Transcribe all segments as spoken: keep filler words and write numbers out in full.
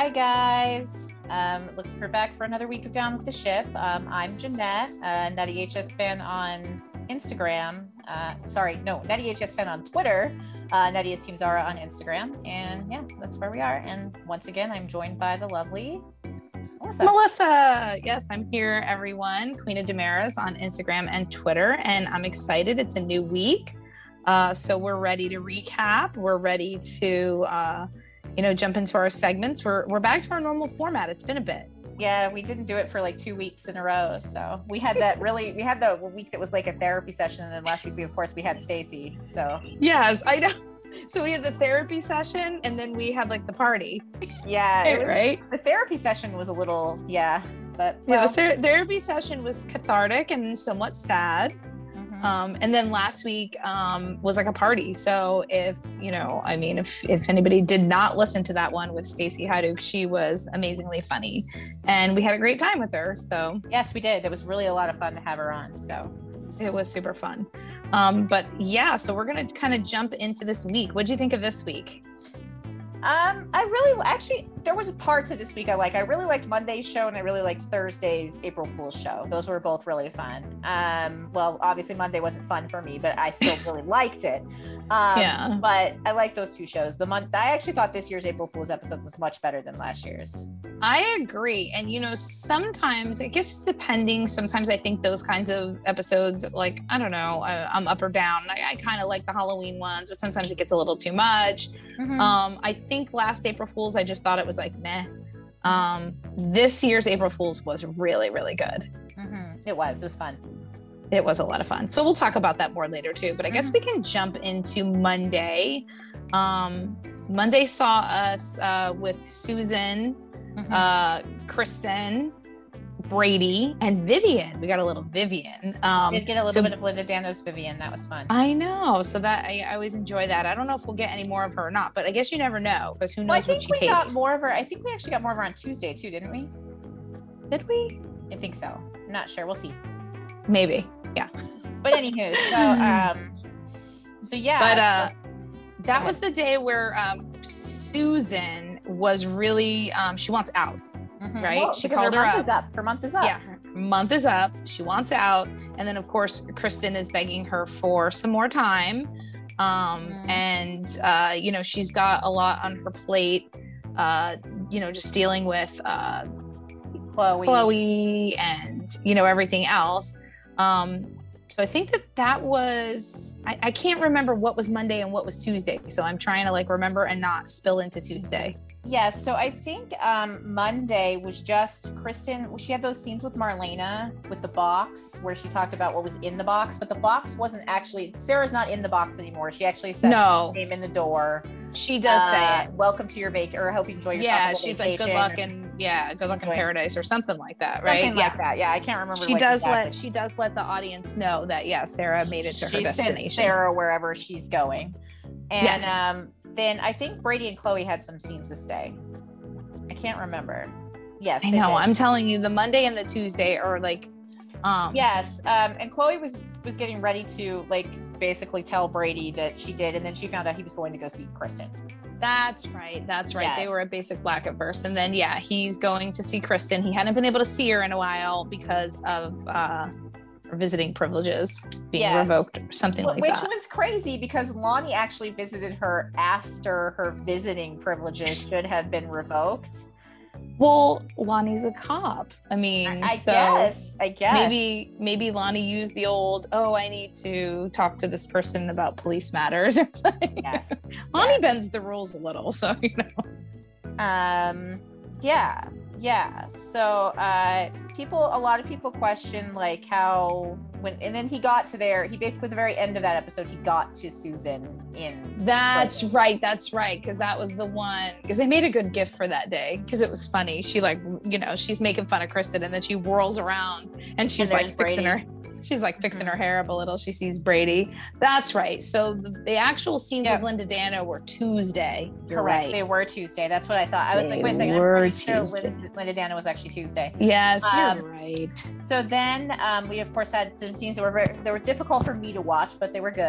Hi guys. Um, looks like we're back for another week of Down with the Ship. Um, I'm Jeanette, a Nutty H S fan on Instagram. Uh, sorry, no, Nutty H S fan on Twitter. Uh, Nutty is Team Zara on Instagram, and yeah, that's where we are. And once again, I'm joined by the lovely Melissa. Melissa. Yes, I'm here, everyone. Queen of Damaris on Instagram and Twitter, and I'm excited. It's a new week, uh, so we're ready to recap. We're ready to. Uh, you know, jump into our segments. We're we're back to our normal format. It's been a bit. Yeah, we didn't do it for like two weeks in a row. So we had that really, we had the week that was like a therapy session. And then last week, we, of course, we had Stacy. So yes, I know. So we had the therapy session and then we had like the party. Yeah, it was, right? The therapy session was a little, yeah. But well. Yeah, the ther- therapy session was cathartic and somewhat sad. Um, and then last week um, was like a party. So if, you know, I mean, if, if anybody did not listen to that one with Stacey Haddouk, she was amazingly funny and we had a great time with her. So yes, we did. It was really a lot of fun to have her on. So it was super fun. Um, but yeah, so we're going to kind of jump into this week. What'd you think of this week? Um, I really, actually, there was parts of this week I like. I really liked Monday's show and I really liked Thursday's April Fool's show. Those were both really fun. Um, well, obviously Monday wasn't fun for me, but I still really liked it. Um, yeah. But I like those two shows. The month I actually thought this year's April Fool's episode was much better than last year's. I agree. And, you know, sometimes, I guess it's depending, sometimes I think those kinds of episodes, like, I don't know, I, I'm up or down. I, I kind of like the Halloween ones, but sometimes it gets a little too much. Mm-hmm. Um, I think last April Fool's, I just thought it was like, meh. Um, this year's April Fool's was really, really good. Mm-hmm. It was. It was fun. It was a lot of fun. So we'll talk about that more later too. But I mm-hmm. guess we can jump into Monday. Um, Monday saw us uh, with Susan, mm-hmm. uh, Kristen, Brady, and Vivian. We got a little Vivian. Um, we did get a little so, bit of Linda Dano's Vivian. That was fun. I know. So that I, I always enjoy that. I don't know if we'll get any more of her or not, but I guess you never know because who knows well, I think what she we taped. got more of her. I think we actually got more of her on Tuesday too, didn't we? Did we? I think so. I'm not sure. We'll see. Maybe. Yeah. But anywho, so um, so yeah. But uh, that was the day where um, Susan was really um, she wants out. Mm-hmm. Right? Well, she because her called her month up. is up. Her month is up. Yeah, her month is up. She wants out. And then, of course, Kristen is begging her for some more time. Um, mm. And, uh, you know, she's got a lot on her plate, uh, you know, just dealing with uh, Chloe. Chloe and, you know, everything else. Um, so I think that that was, I, I can't remember what was Monday and what was Tuesday. So I'm trying to, like, remember and not spill into Tuesday. Yes, so I think um, Monday was just Kristen. She had those scenes with Marlena with the box where she talked about what was in the box, but the box wasn't actually, Sarah's not in the box anymore. She actually said no. her name in the door. She does uh, say it. Welcome to your vacation, or I hope you enjoy your Yeah, she's like, good luck in, yeah, good luck in paradise or something like that, right? Something yeah. like that, yeah, I can't remember. She like does exactly. let, she does let the audience know that, yeah, Sarah made it to she her destination. Sent Sarah wherever she's going. And yes. um, then I think Brady and Chloe had some scenes to stay. I can't remember. Yes, I know. I'm telling you, the Monday and the Tuesday are like, um, yes. Um, and Chloe was was getting ready to like basically tell Brady that she did, and then she found out he was going to go see Kristen. That's right. That's right. Yes. They were at Basic Black at first, and then yeah, he's going to see Kristen. He hadn't been able to see her in a while because of uh, her visiting privileges being yes. revoked or something like Which that. Which was crazy because Lonnie actually visited her after her visiting privileges should have been revoked. Well, Lonnie's a cop. I mean, I, I so guess. I guess. Maybe maybe Lonnie used the old, oh, I need to talk to this person about police matters or something. Yes. Lonnie yes. bends the rules a little, so you know. Um yeah. Yeah. So uh people a lot of people question like how when and then he got to there, he basically at the very end of that episode, he got to Susan in That's place. right, that's right. Cause that was the one because they made a good gift for that day because it was funny. She like, you know, she's making fun of Kristen and then she whirls around and she's and like fixing her She's like fixing her hair up a little. She sees Brady. That's right. So the, the actual scenes yep. with Linda Dano were Tuesday. You're Correct. right. They were Tuesday. That's what I thought. I was they like, wait a second. Were I'm pretty sure Tuesday. Linda, Linda Dano was actually Tuesday. Yes, um, you're right. So then um, we of course had some scenes that were very, they were difficult for me to watch, but they were good.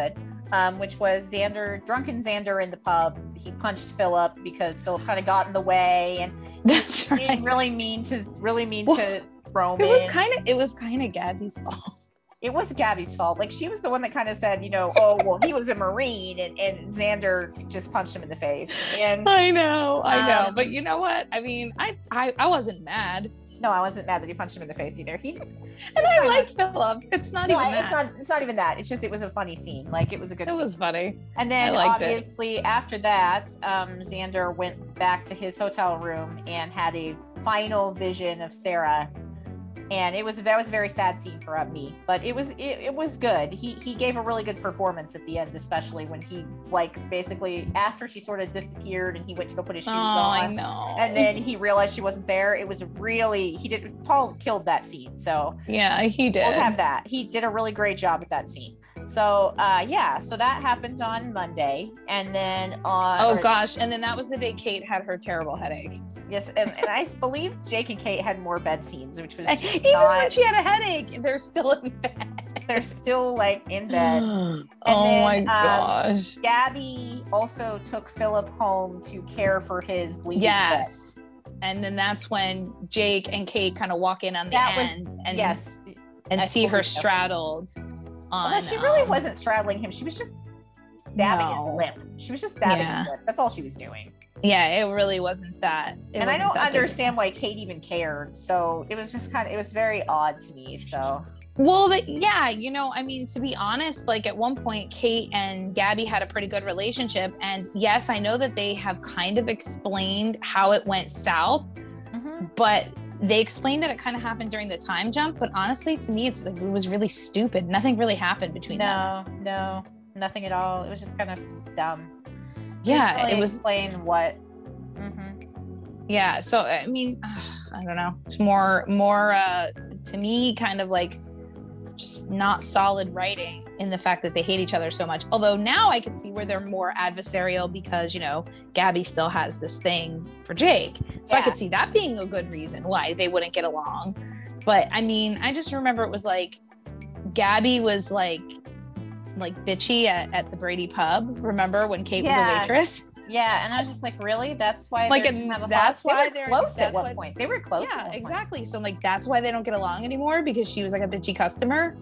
um, which was Xander, drunken Xander in the pub. He punched Philip because Philip kind of got in the way, and That's he right. really mean to really mean Well, to Roman. It was kind of it was kind of Gabby's fault. It was Gabby's fault. Like, she was the one that kind of said, you know, oh, well, he was a Marine, and, and Xander just punched him in the face. And I know, I know. Um, But you know what? I mean, I, I I wasn't mad. no, I wasn't mad that he punched him in the face either. He And I like Philip. It's not no, even it's that. not it's not even that. It's just it was a funny scene. Like, it was a good It scene. was funny. And then I liked it. obviously after that, um, Xander went back to his hotel room and had a final vision of Sarah. And it was that was a very sad scene for uh, me, but it was it, it was good. He he gave a really good performance at the end, especially when he, like, basically after she sort of disappeared and he went to go put his shoes Oh, on. I know. And then he realized she wasn't there. It was really he did Paul killed that scene. So Yeah, he did. we'll have that. He did a really great job at that scene. So uh yeah, so that happened on Monday, and then on Oh or- gosh, and then that was the day Kate had her terrible headache. yes, and, and I believe Jake and Kate had more bed scenes, which was just Even not, when she had a headache, they're still in bed. they're still like in bed. oh then, my um, gosh. Gabby also took Philip home to care for his bleeding foot. Yes. And then that's when Jake and Kate kind of walk in on the That was- end and Yes. and I see her believe so. straddled on Although she really um, wasn't straddling him. She was just dabbing No. his lip. She was just dabbing Yeah. his lip. That's all she was doing. Yeah, it really wasn't that. It and I wasn't don't that big. understand why Kate even cared. So it was just kind of, it was very odd to me. So Well, the, yeah, you know, I mean, to be honest, like at one point, Kate and Gabby had a pretty good relationship. And yes, I know that they have kind of explained how it went south, mhm. but they explained that it kind of happened during the time jump. But honestly, to me, it's like, it was really stupid. Nothing really happened between them. no, no, nothing at all. It was just kind of dumb. Yeah, Didn't really it was. explain what. Mhm. Yeah. So, I mean, I don't know. It's more, more, uh, to me, kind of like just not solid writing in the fact that they hate each other so much. Although now I can see where they're more adversarial because, you know, Gabby still has this thing for Jake. So I Yeah. could see that being a good reason why they wouldn't get along. But I mean, I just remember it was like Gabby was like, like bitchy at, at the Brady pub. Remember when Kate was Yeah. a waitress? Yeah, and I was just like, really? That's why Like, they're and gonna have a that's fight? They why were they're- close at that's one why- point. They were close. Yeah, at one point. exactly. So I'm like, that's why they don't get along anymore because she was like a bitchy customer.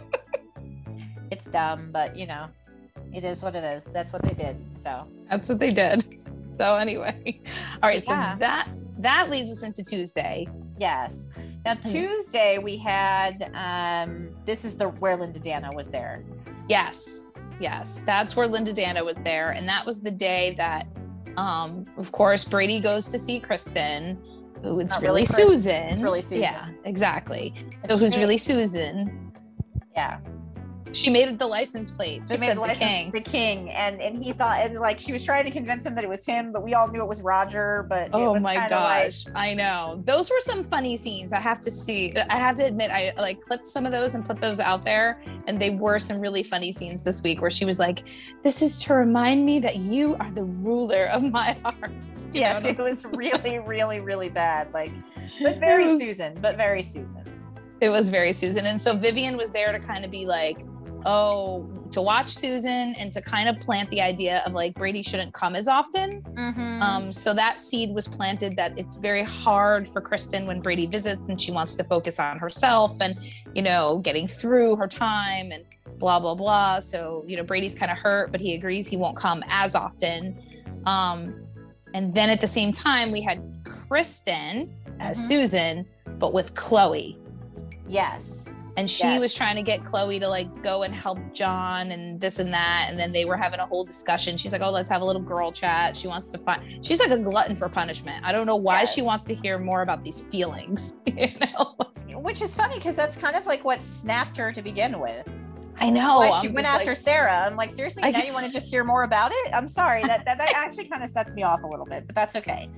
It's dumb, but you know, it is what it is. That's what they did. So That's what they did. So anyway, all right. So yeah. that that leads us into Tuesday. yes. Now Tuesday we had um this is the where Linda Dana was there. Yes, yes, that's where Linda Dana was there, and that was the day that, um, of course, Brady goes to see Kristen, who it's Not really, really Kristen, Susan. it's really Susan. Yeah, exactly. And So she who's made- really Susan? Yeah. She made it the license plate. She It made said the the license king. the king, and and he thought, and like she was trying to convince him that it was him, but we all knew it was Roger. But it Oh was my kinda like, gosh, I know. Those were some funny scenes. I have to see. I have to admit, I like clipped some of those and put those out there, and they were some really funny scenes this week where she was like, "This is to remind me that you are the ruler of my heart." You yes, know? it was really, really, really bad. Like, but very Susan, but very Susan. It was very Susan, and so Vivian was there to kind of be like, oh, to watch Susan and to kind of plant the idea of like Brady shouldn't come as often. Mm-hmm. Um, so that seed was planted that it's very hard for Kristen when Brady visits and she wants to focus on herself and, you know, getting through her time and blah, blah, blah. So, you know, Brady's kind of hurt, but he agrees he won't come as often. Um, and then at the same time, we had Kristen as Mhm. Susan, but with Chloe. yes. And she Yes. was trying to get Chloe to like go and help John and this and that. And then they were having a whole discussion. She's like, oh, let's have a little girl chat. She wants to find, she's like a glutton for punishment. I don't know why Yes. she wants to hear more about these feelings, you know? Which is funny because that's kind of like what snapped her to begin with. I know. Why she I'm went just after like, Sarah. I'm like, seriously, I- now you want to just hear more about it? I'm sorry. That that, that actually kind of sets me off a little bit, but that's okay.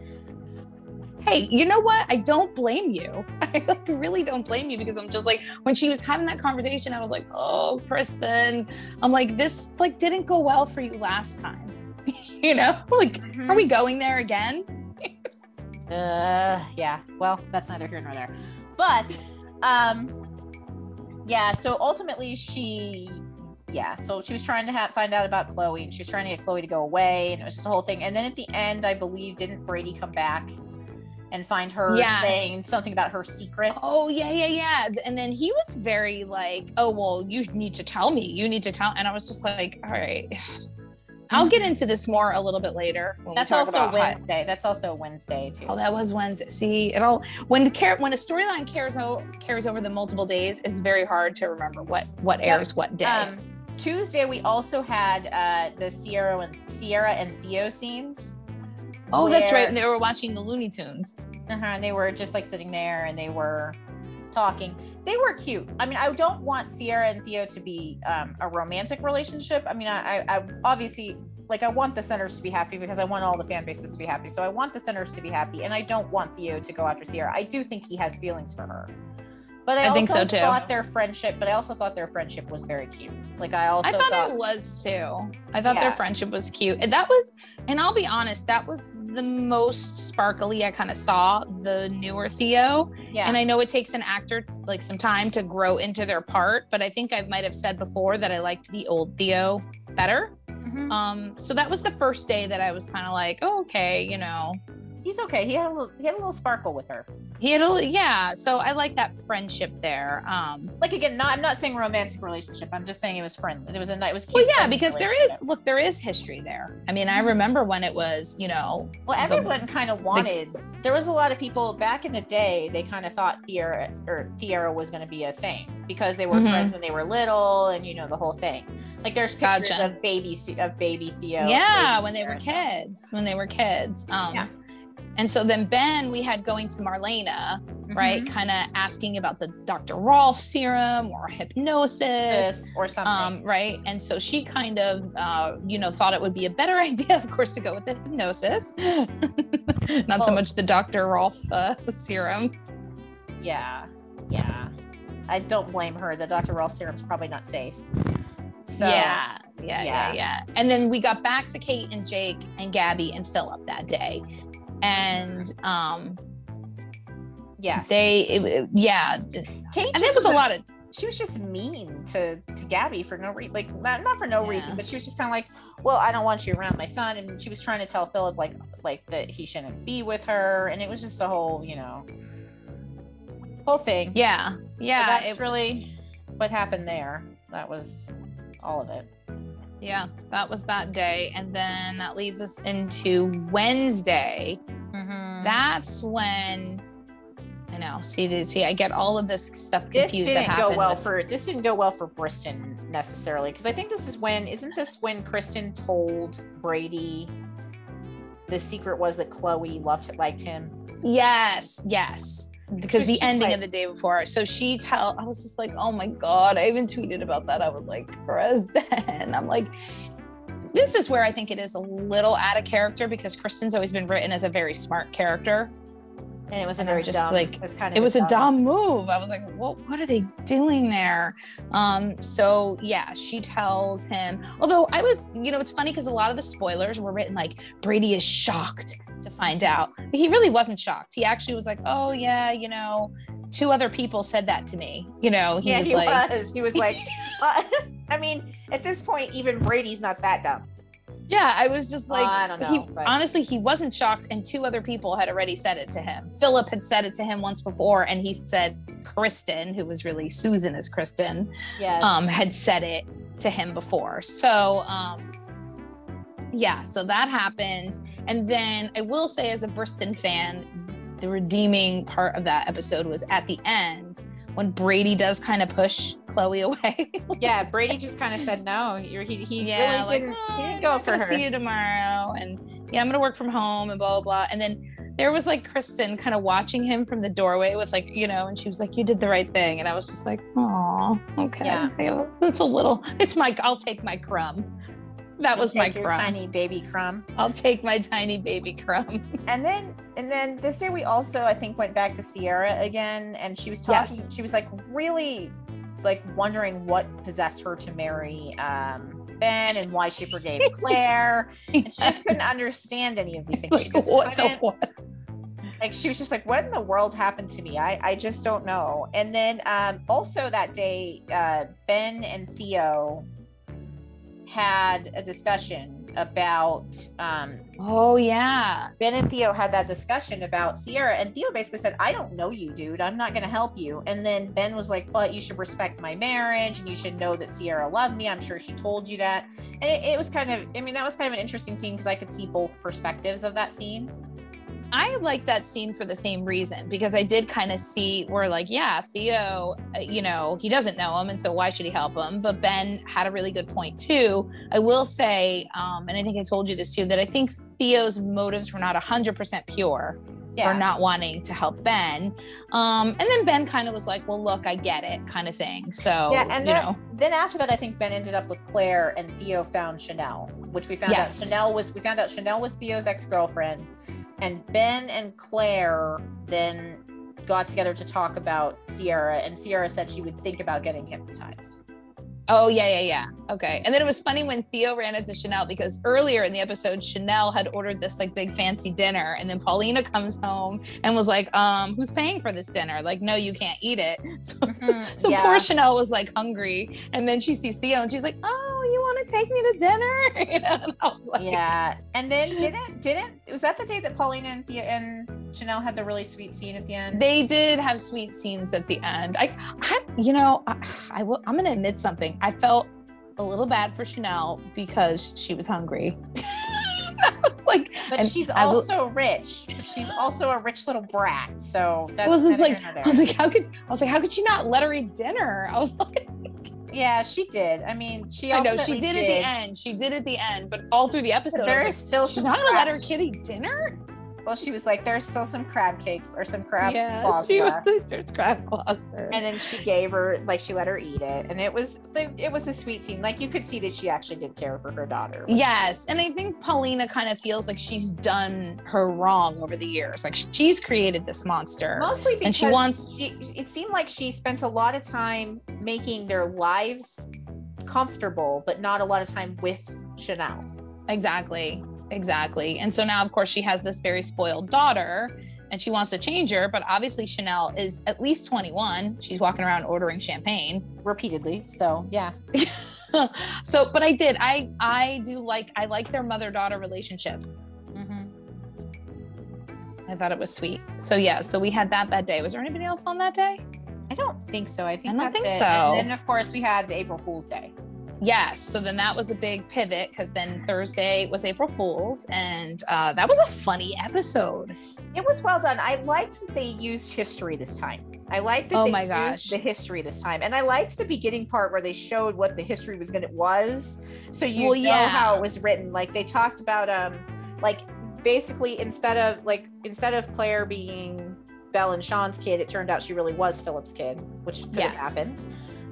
hey, you know what? I don't blame you. I like really don't blame you because I'm just like, when she was having that conversation, I was like, oh, Kristen, I'm like, this like didn't go well for you last time. You know, like, are we going there again? Uh, yeah. Well, that's neither here nor there. But, um, yeah. So ultimately, she yeah, so she was trying to ha- find out about Chloe, and she was trying to get Chloe to go away, and it was just the whole thing. And then at the end, I believe, didn't Brady come back and find her Yes. saying something about her secret? Oh yeah, yeah, yeah. And then he was very like, oh well, you need to tell me. You need to tell. And I was just like, all right. I'll get into this more a little bit later. When That's we talk also about Wednesday. How- That's also Wednesday too. Oh, that was Wednesday. See, it all when the car- when a storyline carries o- carries over the multiple days, it's very hard to remember what what airs yep. what day. Um, Tuesday we also had uh, the Sierra and Sierra and Theo scenes. Oh, where, that's right. And they were watching the Looney Tunes. Uh-huh, and they were just like sitting there and they were talking. They were cute. I mean, I don't want Sierra and Theo to be um, a romantic relationship. I mean, I, I, I obviously, like, I want the centers to be happy because I want all the fan bases to be happy. So I want the centers to be happy, and I don't want Theo to go after Sierra. I do think he has feelings for her. But I, I also think so too. thought their friendship, but I also thought their friendship was very cute. Like I also I thought, thought it was too. I thought yeah. their friendship was cute. And that was, and I'll be honest, that was the most sparkly I kind of saw the newer Theo. Yeah. And I know it takes an actor like some time to grow into their part, but I think I might have said before that I liked the old Theo better. Mm-hmm. Um, so that was the first day that I was kind of like, oh, okay, you know. He's okay. He had a little, he had a little sparkle with her. He had a, yeah. So I like that friendship there. Um, like again, not I'm not saying romantic relationship. I'm just saying it was friendly. It was a night. It was cute. Well, yeah, because there is look, there is history there. I mean, I remember when it was, you know. Well, everyone kind of wanted. The, there was a lot of people back in the day. They kind of thought Tierra or Tierra was going to be a thing because they were mm-hmm. friends when they were little, and you know the whole thing. Like there's pictures gotcha. of baby of baby Theo. Yeah, baby when they Tierra, were kids. So. When they were kids. Um, yeah. And so then Ben, we had going to Marlena, mm-hmm. right? Kind of asking about the Doctor Rolf serum or hypnosis this or something. Um, right. And so she kind of, uh, you know, thought it would be a better idea, of course, to go with the hypnosis, not well, so much the Doctor Rolf uh, serum. Yeah. Yeah. I don't blame her. The Doctor Rolf serum is probably not safe. So, yeah, yeah, yeah, yeah, yeah. And then we got back to Kate and Jake and Gabby and Philip that day. And um yes they it, it, yeah Kate and it was a lot of she was just mean to to Gabby for no reason, like not, not for no yeah. reason, but she was just kind of like, well, I don't want you around my son, and she was trying to tell Philip like like that he shouldn't be with her, and it was just a whole you know whole thing. Yeah, yeah, so that's it, really what happened there. That was all of it. Yeah, that was that day. And then that leads us into Wednesday. Mm-hmm. That's when, I know, see, see, I get all of this stuff confused. This didn't that go well with, for, this didn't go well for Briston necessarily. Because I think this is when, isn't this when Kristen told Brady the secret was that Chloe loved, liked him? Yes, yes. Because the ending like, of the day before. So she tell, I was just like, oh my God, I even tweeted about that. I was like, Kristen. I'm like, this is where I think it is a little out of character because Kristen's always been written as a very smart character. And it was a and very just dumb, like, it was, kind of it was a dumb. dumb move. I was like, what, what are they doing there? Um, so yeah, she tells him, although I was, you know, it's funny because a lot of the spoilers were written like Brady is shocked to find out. But he really wasn't shocked. He actually was like, oh yeah, you know, two other people said that to me. You know, he yeah, was he like, was. He was like, uh, I mean, at this point, even Brady's not that dumb. Yeah, I was just like, uh, I don't know, he, but... honestly, he wasn't shocked, and two other people had already said it to him. Philip had said it to him once before, and he said Kristen, who was really Susan as Kristen, yes. um, had said it to him before. So, um, yeah, so that happened. And then I will say, as a Briston fan, the redeeming part of that episode was at the end when Brady does kind of push Chloe away. Yeah, Brady just kind of said no. He he yeah, really like, didn't. oh, He didn't go for her. See you tomorrow, and yeah, I'm gonna work from home and blah blah blah. And then there was like Kristen kind of watching him from the doorway with like you know, and she was like, "You did the right thing," and I was just like, "Oh, okay, yeah, it's a little. It's my. I'll take my crumb." That was my your crumb. Tiny baby crumb. I'll take my tiny baby crumb. And then, and then this day we also, I think, went back to Sierra again, and she was talking. Yes. She was like really, like wondering what possessed her to marry um, Ben and why she forgave Claire. And she just couldn't understand any of these things. Like, she just what the couldn't- what? Like she was just like, what in the world happened to me? I, I just don't know. And then um, also that day, uh, Ben and Theo had a discussion about um Oh yeah. Ben and Theo had that discussion about Ciara, and Theo basically said, I don't know you, dude. I'm not going to help you. And then Ben was like, but you should respect my marriage and you should know that Ciara loved me. I'm sure she told you that. And it, it was kind of, I mean, that was kind of an interesting scene because I could see both perspectives of that scene. I like that scene for the same reason, because I did kind of see where, like, yeah, Theo, uh, you know, he doesn't know him, and so why should he help him? But Ben had a really good point too. I will say, um, and I think I told you this too, that I think Theo's motives were not one hundred percent pure Yeah. for not wanting to help Ben. Um, and then Ben kind of was like, well, look, I get it, kind of thing. So, Yeah, and you then, know. then after that, I think Ben ended up with Claire, and Theo found Chanel, which we found Yes. out Chanel was, we found out Chanel was Theo's ex-girlfriend. And Ben and Claire then got together to talk about Ciara, and Ciara said she would think about getting hypnotized. Oh, yeah, yeah, yeah. Okay. And then it was funny when Theo ran into Chanel, because earlier in the episode, Chanel had ordered this like big fancy dinner. And then Paulina comes home and was like, um, who's paying for this dinner? Like, no, you can't eat it. So, Mm-hmm. so Yeah. poor Chanel was like hungry. And then she sees Theo and she's like, oh, you want to take me to dinner? You know? And I was like, Yeah. And then didn't, didn't, was that the day that Paulina and Theo and Chanel had the really sweet scene at the end? They did have sweet scenes at the end. I, I you know, I, I will, I'm going to admit something. I felt a little bad for Chanel because she was hungry. I was like, But and she's as a- also rich. But she's also a rich little brat. So that's I was just neither like, here nor I there. was like, how could, I was like, how could she not let her eat dinner? I was like, Yeah, she did. I mean, she I know ultimately she did, at the end. She did at the end, but all through the episode, I There was is like, still she's some not gonna let her crabs. kid eat dinner. Well, she was like, there's still some crab cakes or some crab Yeah, claws she left. was there's crab claws. for- And then she gave her, like, she let her eat it, and it was the, it was a sweet scene. Like, you could see that she actually did care for her daughter. which- Yes, and I think Paulina kind of feels like she's done her wrong over the years. Like she's created this monster, Mostly because and she wants. she, it seemed like she spent a lot of time making their lives comfortable, but not a lot of time with Chanel. Exactly, exactly. And so now, of course, she has this very spoiled daughter, and she wants to change her. But obviously, Chanel is at least twenty-one. She's walking around ordering champagne. Repeatedly. So yeah. So, but I did. I I do like. I like their mother-daughter relationship. Mm-hmm. I thought it was sweet. So yeah. So we had that that day. Was there anybody else on that day? I don't think so. I think I don't that's think it. so. And then of course we had the April Fool's Day. Yes. So then that was a big pivot, because then Thursday was April Fool's, and uh, that was a funny episode. It was well done. I liked that they used history this time. I liked that Oh they my used gosh. the history this time. And I liked the beginning part where they showed what the history was gonna was. So you Well, know yeah. how it was written. Like they talked about um like basically instead of like instead of Claire being Belle and Sean's kid, it turned out she really was Philip's kid, which could Yes. have happened.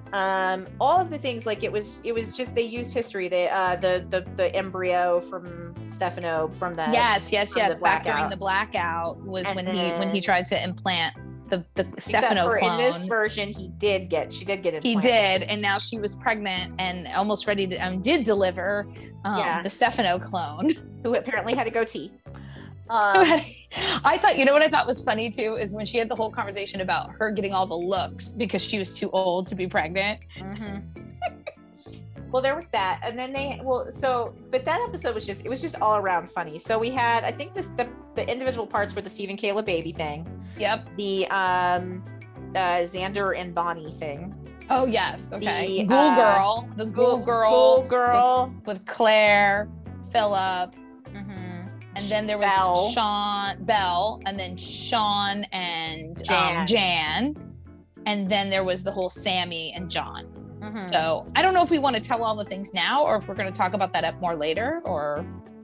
Um all of the things, like it was it was just they used history. They uh the the the embryo from Stefano from the Yes, yes, from yes. the Back during blackout. the blackout was And when he when he then- tried to implant the the Except Stefano for clone. in this version, he did get she did get it. He did, and now she was pregnant and almost ready to um, did deliver um, Yeah. the Stefano clone. Who apparently had a goatee. Um, I thought, you know what I thought was funny too, is when she had the whole conversation about her getting all the looks because she was too old to be pregnant. mhm. Well, there was that, and then they well, so but that episode was just it was just all around funny. So we had I think this the the individual parts were the Steve and Kayla baby thing, Yep. the um uh Xander and Bonnie thing, Oh yes. Okay. The, Ghoul uh, Girl, the Ghoul Girl, Ghoul Girl, with Claire, Philip, mhm. and then there was Belle. Sean, Belle, and then Sean and Jan. Um, Jan, and then there was the whole Sammy and John. Mhm. So I don't know if we want to tell all the things now, or if we're going to talk about that up more later, or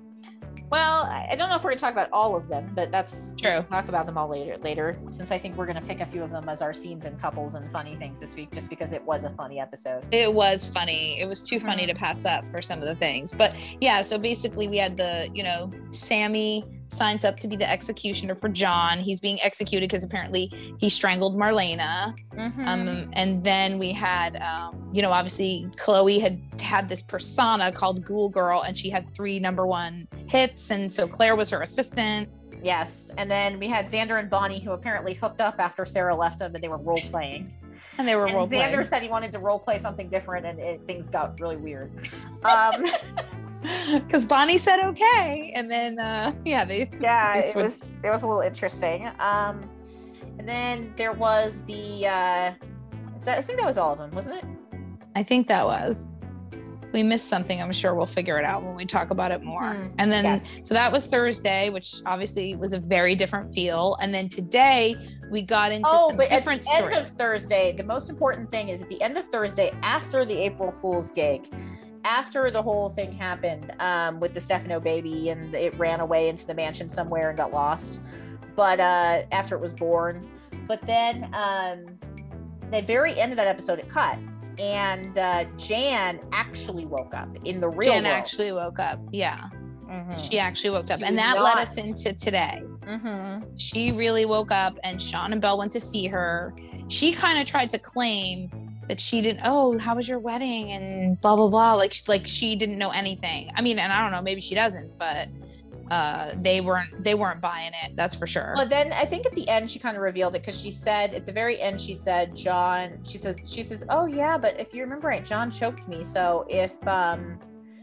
Well, I I don't know if we're gonna talk about all of them, but that's True. we'll talk about them all later. Later, since I think we're gonna pick a few of them as our scenes and couples and funny things this week, just because it was a funny episode. it was funny. It was too funny Mhm. to pass up for some of the things. But yeah, so basically we had the, you know, Sammy signs up to be the executioner for John. He's being executed because apparently he strangled Marlena. Mhm. Um, and then we had, um, you know, obviously Chloe had had this persona called Ghoul Girl, and she had three number one hits. And so Claire was her assistant. Yes, and then we had Xander and Bonnie, who apparently hooked up after Sarah left them, and they were role playing. And they were and role Xander playing. said he wanted to role play something different, and it, things got really weird. Um, Because Bonnie said okay, and then uh, yeah, they yeah, they it was it was a little interesting. Um, and then there was the uh, that, I think that was all of them, wasn't it? I think that was. We missed something. I'm sure we'll figure it out when we talk about it more. Hmm. And then, Yes. so that was Thursday, which obviously was a very different feel. And then today we got into Oh, some but different at the end stories. of Thursday, the most important thing is at the end of Thursday, after the April Fool's gig, after the whole thing happened um, with the Stefano baby and it ran away into the mansion somewhere and got lost, but uh, after it was born. But then um, the very end of that episode, it cut. And uh, Jan actually woke up in the real Jan world. actually woke up. Yeah, Mhm. she actually woke up. She And was that not- led us into today. Mhm. She really woke up, and Sean and Belle went to see her. She kind of tried to claim that she didn't, oh, how was your wedding and blah blah blah, like like she didn't know anything. I mean, and I don't know, maybe she doesn't, but uh they weren't they weren't buying it, that's for sure. Well, then I think at the end she kind of revealed it, because she said at the very end, she said, John, she says, she says, oh yeah, but if you remember right, John choked me. So if um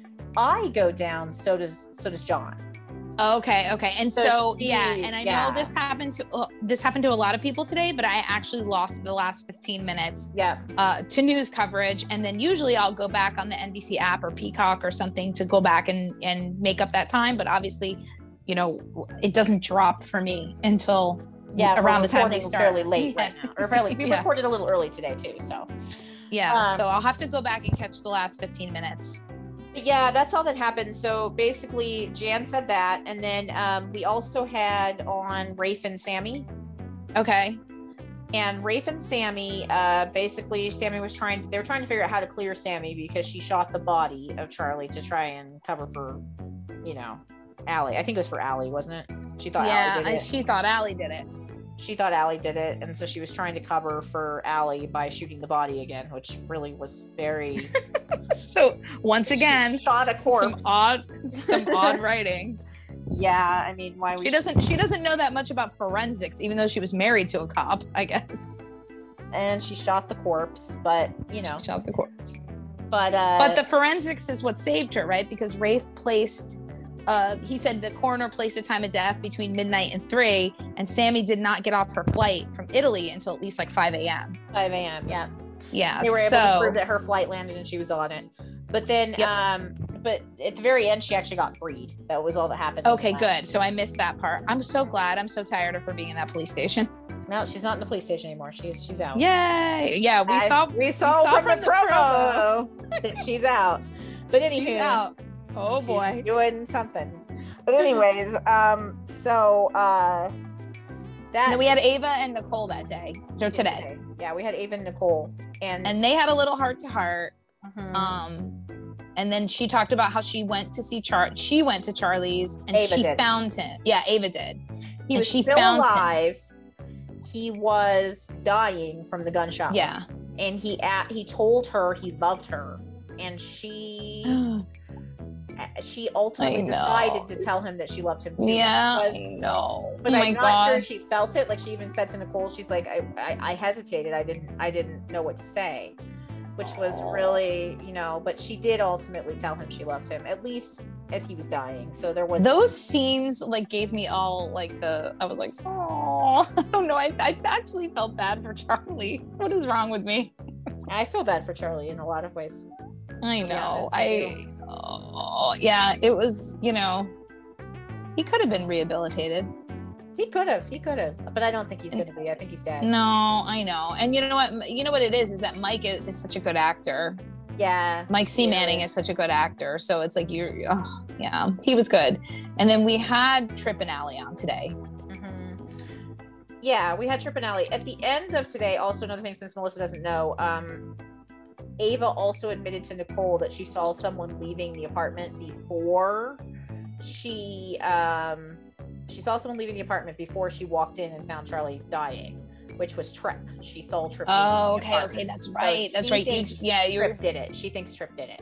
I go down, so does so does John. Okay, okay. And So so, she- yeah, and I yeah. know this happened to uh, this happened to a lot of people today, but I actually lost the last fifteen minutes Yeah. uh, to news coverage, and then usually I'll go back on the N B C app or Peacock or something to go back and and make up that time. But obviously, you know, it doesn't drop for me until Yeah. we're around the time we recording start. fairly late Yeah. right now. Or fairly we Yeah. recorded a little early today too. So Yeah, Um, so I'll have to go back and catch the last fifteen minutes. But yeah, that's all that happened. So basically Jan said that. And then um, we also had on Rafe and Sammy. Okay. And Rafe and Sammy, uh, basically, Sammy was trying. They were trying to figure out how to clear Sammy because she shot the body of Charlie to try and cover for, you know, Allie. I think it was for Allie, wasn't it? She thought Yeah, Allie did and it. she thought Allie did it. She thought Allie did it, and so she was trying to cover for Allie by shooting the body again, which really was very. So once again, She shot a some corpse. odd, some odd writing. Yeah, I mean, why would She doesn't. She doesn't know that much about forensics, even though she was married to a cop, I guess. And she shot the corpse, but you know, She shot the corpse. but uh, But the forensics is what saved her, right? Because Rafe placed. Uh, he said the coroner placed a time of death between midnight and three, and Sammy did not get off her flight from Italy until at least like five a.m. five a.m. Yeah. Yeah, They were able so to prove that her flight landed and she was on it. But then, Yep. um, but at the very end, she actually got freed. That was all that happened. in the okay, last- good. So I missed that part. I'm so glad. I'm so tired of her being in that police station. No, she's not in the police station anymore. She's she's out. Yay! Yeah, we I- saw we saw, saw from, from the, the promo, that she's out. But anywho, she's out. Oh she's boy. doing something. But anyways, um, so uh, that And then we had Ava and Nicole that day, or today, Yeah, we had Ava and Nicole, and and they had a little heart to heart. Mhm. Um, and then she talked about how she went to see Char. She went to Charlie's and Ava she did. found him. Yeah, Ava did. he and was she still found him. alive. He was dying from the gunshot. Yeah. and he at he told her he loved her, and she she ultimately I know. decided to tell him that she loved him too. Yeah, because- I know. but oh my I'm not sure gosh. she felt it. Like she even said to Nicole, she's like, I, I, I hesitated. I didn't I didn't know what to say, which was Aw. really, you know. But she did ultimately tell him she loved him, at least as he was dying. So there was Those scenes like gave me all like the I was like, oh, I don't know. I, I actually felt bad for Charlie. What is wrong with me? I feel bad for Charlie in a lot of ways. I know. Yes, I I oh, yeah, it was, you know, he could have been rehabilitated. He could have, he could have, but I don't think he's going to be. I think he's dead. No, I know. And you know what? You know what it is is that Mike is, is such a good actor. Yeah. Mike C. He Manning is. is such a good actor. So it's like you're, oh, yeah, he was good. And then we had Trip and Allie on today. Mhm. Yeah, we had Trip and Allie. At the end of today, also another thing, since Melissa doesn't know, um, Ava also admitted to Nicole that she saw someone leaving the apartment before she um, she saw someone leaving the apartment before she walked in and found Charlie dying, which was Trip. She saw Trip. leaving Oh, the okay, apartment. okay, that's So right. That's she right. You, thinks yeah, you're Trip did it. She thinks Trip did it.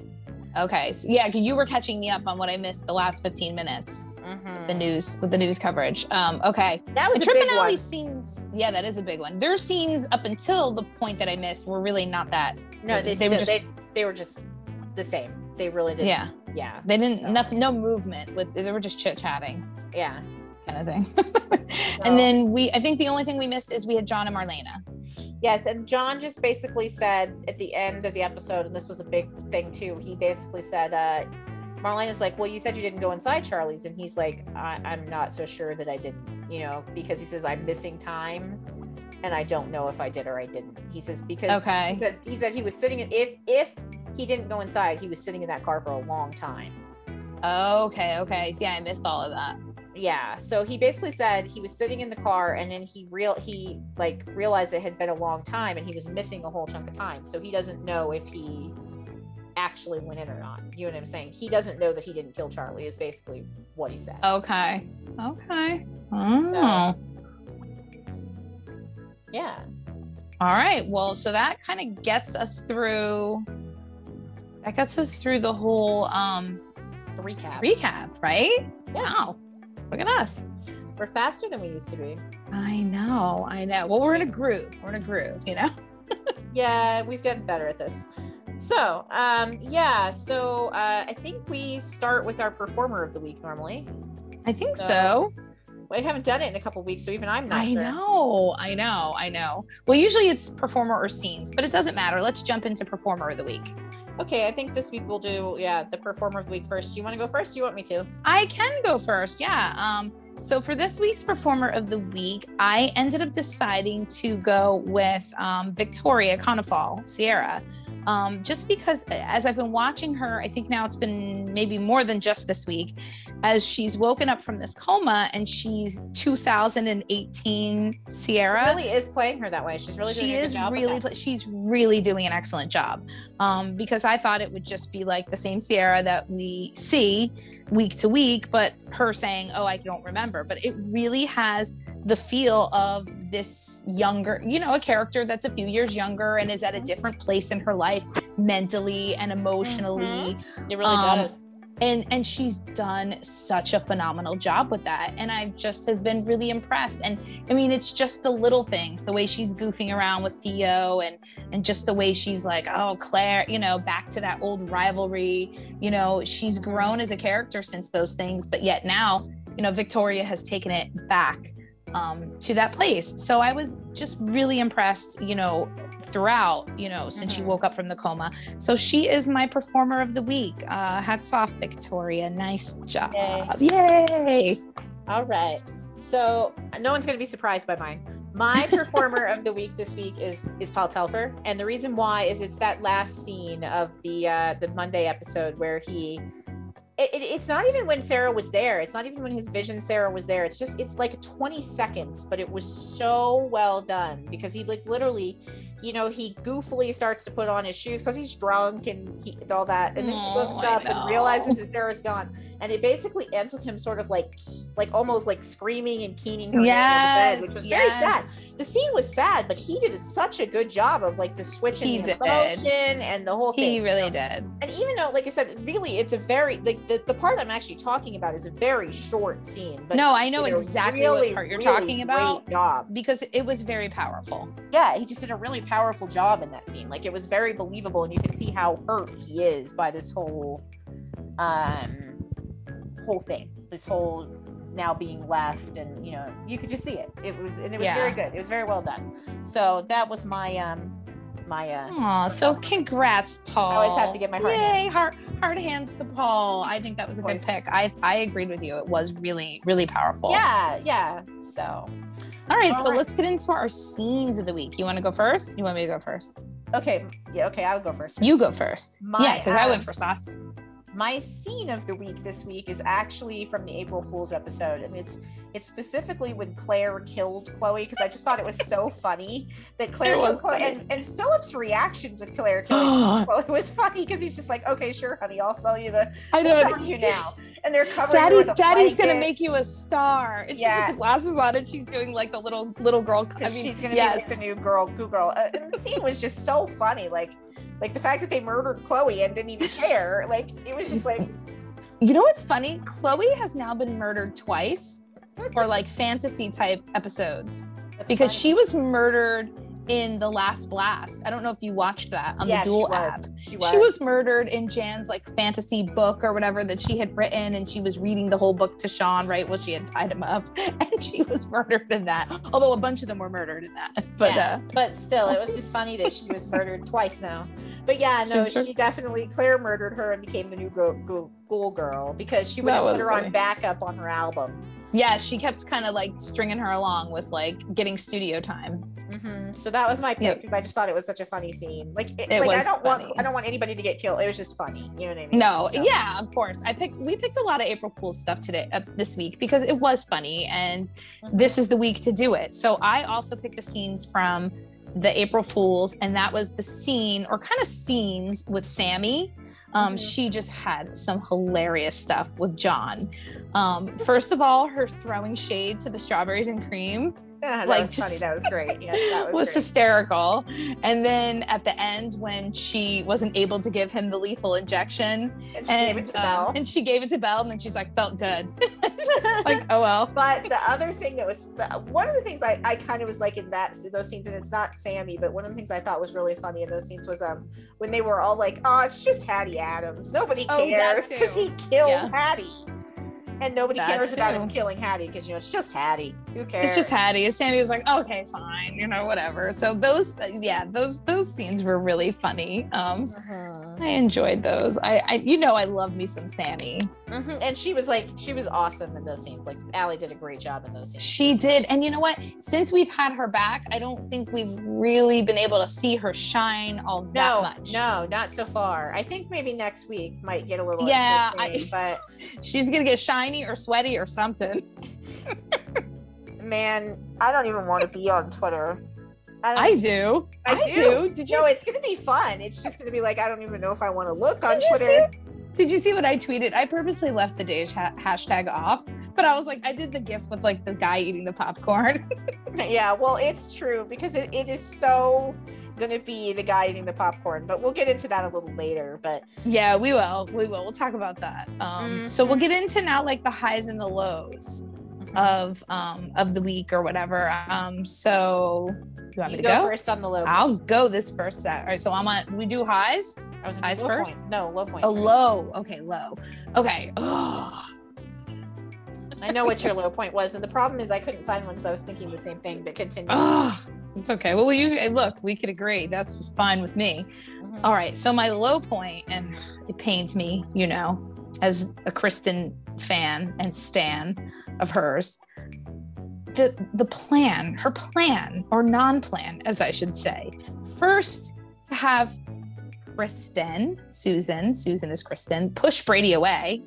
Okay. So, yeah, you were catching me up on what I missed the last fifteen minutes. Mm-hmm. The news with the news coverage. Um, okay. That was the a Trip big and Ally one. scenes. Yeah, that is a big one. Their scenes up until the point that I missed were really not that. No, they, they still, were just they they were just the same. They really didn't. yeah. Yeah. They didn't No. nothing. No movement. With they were just chit chatting. Yeah. Kind of thing. So- And then we. I think the only thing we missed is we had John and Marlena. Yes, and John just basically said at the end of the episode, and this was a big thing too. He basically said, uh, Marlena's like, well, you said you didn't go inside Charlie's, and he's like, I- I'm not so sure that I didn't, you know, because he says I'm missing time, and I don't know if I did or I didn't. He says because Okay. he said he said he was sitting in, if if he didn't go inside, he was sitting in that car for a long time. Okay. Okay. So, yeah, I missed all of that. Yeah, so he basically said he was sitting in the car, and then he real he like realized it had been a long time, and he was missing a whole chunk of time. So he doesn't know if he actually went in or not. You know what I'm saying? He doesn't know that he didn't kill Charlie. Is basically what he said. Okay. Okay. Oh. Yeah. All right. Well, so that kind of gets us through. That gets us through the whole um The recap. recap, right? Yeah. Wow. Look at us. We're faster than we used to be. I know. I know. Well, we're in a groove. We're in a groove, you know? Yeah, we've gotten better at this. So, um, yeah. So uh, I think we start with our performer of the week normally. I think So- so. We haven't done it in a couple weeks, so even I'm not I sure. know. I know. I know. Well, usually it's performer or scenes, but it doesn't matter. Let's jump into performer of the week. Okay, I think this week we'll do, yeah, the performer of the week first. Do you want to go first? Do you want me to? I can go first. Yeah. Um, so for this week's performer of the week, I ended up deciding to go with um, Victoria Konefal, Sierra. Um, just because as I've been watching her, I think now it's been maybe more than just this week, as she's woken up from this coma and she's two thousand eighteen Sierra. She really is playing her that way. She's really doing She a good is job with really, that. pla- she's really doing an excellent job. Um, because I thought it would just be like the same Sierra that we see week to week, but her saying, oh, I don't remember. But it really has the feel of this younger, you know, a character that's a few years younger and is at a different place in her life mentally and emotionally. It really um, does. and and she's done such a phenomenal job with that, and I just have been really impressed. And I mean, it's just the little things, the way she's goofing around with Theo, and and just the way she's like, oh, Claire, you know, back to that old rivalry. You know, she's grown as a character since those things, but yet now, you know, Victoria has taken it back um to that place. So I was just really impressed, you know, throughout, you know, since she Mhm. woke up from the coma. So she is my performer of the week. Uh hats off, Victoria. Nice job. Yay. Yay. All right. So no one's going to be surprised by mine. My performer of the week this week is is Paul Telfer, and the reason why is it's that last scene of the uh, the Monday episode where he. It, it, it's not even when Sarah was there. It's not even when his vision Sarah was there. It's just it's like twenty seconds, but it was so well done because he like literally, you know, he goofily starts to put on his shoes because he's drunk and he, all that, and then he Oh, looks I up and know. realizes that Sarah's gone, and it basically ends with him sort of like like almost like screaming and keening her Yes, into the bed, which was very sad. yes. The scene was sad, but he did such a good job of like the switch in He the did. emotion and the whole thing. He really So- did. and even though, like I said, really, it's a very like the, the part I'm actually talking about is a very short scene. But No, I know he did a exactly really, what part you're really talking about Great job. because it was very powerful. Yeah, he just did a really powerful job in that scene. Like it was very believable, and you can see how hurt he is by this whole, um, whole thing. This whole now being left, and you know, you could just see it. It was, and it was Yeah. very good. It was very well done. So that was my um, my uh. Aw, so congrats, Paul. I always have to get my hard Yay, hard, hard hands to Paul. I think that was a good Of pick. I, I agreed with you. It was really, really powerful. Yeah, yeah. So. All right, All so right. let's get into our scenes of the week. You want to go first? You want me to go first? Okay. Yeah. Okay. I'll go first. You go first. My, yeah, because I um, went first last. My scene of the week this week is actually from the April Fool's episode, and it's it's specifically when Claire killed Chloe, because I just thought it was so funny that Claire It was killed Chloe, funny. and, and Philip's reaction to Claire killing Chloe was funny because he's just like, okay, sure, honey, I'll tell you the I I'll know. tell you now. and they're covering Daddy, her with a Daddy's blanket. gonna make you a star. And she Yeah. puts the glasses on and she's doing like the little little girl. I mean, she's gonna yes. be like the new girl, Goo Girl. Uh, and the scene was just so funny. Like, like the fact that they murdered Chloe and didn't even care. Like, it was just like. You know what's funny? Chloe has now been murdered twice for like fantasy type episodes That's because funny. she was murdered in The Last Blast. I don't know if you watched that on yeah, the Duel she app. was. She was. She was murdered in Jan's like fantasy book or whatever that she had written, and she was reading the whole book to Sean, right? Well, she had tied him up, and she was murdered in that. Although a bunch of them were murdered in that. But yeah, uh, but still, it was just funny that she was murdered twice now. But yeah, no, Sure. she definitely Claire murdered her and became the new Ghoul, Ghoul, Ghoul Girl because she would That have put was her funny. on backup on her album. yeah, she kept kind of like stringing her along with like getting studio time. Mm-hmm. So that was my pick Yep. because I just thought it was such a funny scene. Like, it, It like I was don't funny. want I don't want anybody to get killed. It was just funny. You know what I mean? No, So- yeah, of course. I picked. We picked a lot of April Fool's stuff today, uh, this week, because it was funny, and Mhm. this is the week to do it. So I also picked a scene from the April Fools, and that was the scene, or kind of scenes, with Sammy. Um, Mhm. She just had some hilarious stuff with John. Um, first of all, her throwing shade to the strawberries and cream. Yeah, that like, was funny. just- That was great. Yes, that was, was great. hysterical. And then at the end, when she wasn't able to give him the lethal injection, And she gave it to um, Belle. and she gave it to Belle, and then she's like, felt good. Like, oh well. But the other thing that was one of the things I, I kind of was like in that those scenes, and it's not Sammy, but one of the things I thought was really funny in those scenes was um when they were all like, oh, it's just Hattie Adams. Nobody Oh, that cares because too. he killed Yeah. Hattie. And nobody That cares about too. him killing Hattie because, you know, it's just Hattie. Who cares? It's just Hattie. And Sammy was like, okay, fine, you know, whatever. So those, yeah, those those scenes were really funny. Um, Mhm. I enjoyed those. I, I, you know, I love me some Sammy. Mhm. And she was like, she was awesome in those scenes. Like, Allie did a great job in those scenes. She did. And you know what? Since we've had her back, I don't think we've really been able to see her shine all that No, much. no, not so far. I think maybe next week might get a little Yeah, interesting, but She's gonna get shiny or sweaty or something. man, I don't even want to be on Twitter. I, don't I do. I I do. do. Did you No, see- it's gonna be fun. It's just gonna be like I don't even know if I want to look on Did you Twitter. Did you see what I tweeted? I purposely left the Dave ha- hashtag off, but I was like, I did the gif with like the guy eating the popcorn. Yeah, well, it's true because it, it is so gonna be the guy eating the popcorn. But we'll get into that a little later. But Yeah, we will. We will. We'll talk about that. Um, So we'll get into now like the highs and the lows of um of the week or whatever. Um, so you want you me to go, go? first on the low. I'll go this first set. All right. So I'm on. Do we do highs? I was gonna highs do low first? point. No, low point. Oh, first. low. Okay, low. Okay. Ugh. I know what your low point was, and the problem is I couldn't find one because I was thinking the same thing. But continue. Ugh. It's okay. Well, you hey, look. We could agree. That's just fine with me. Mhm. All right. So my low point, and it pains me, you know, as a Kristen fan and stan of hers, the the plan, her plan or non-plan, as I should say, first to have Kristen, Susan, Susan is Kristen, push Brady away.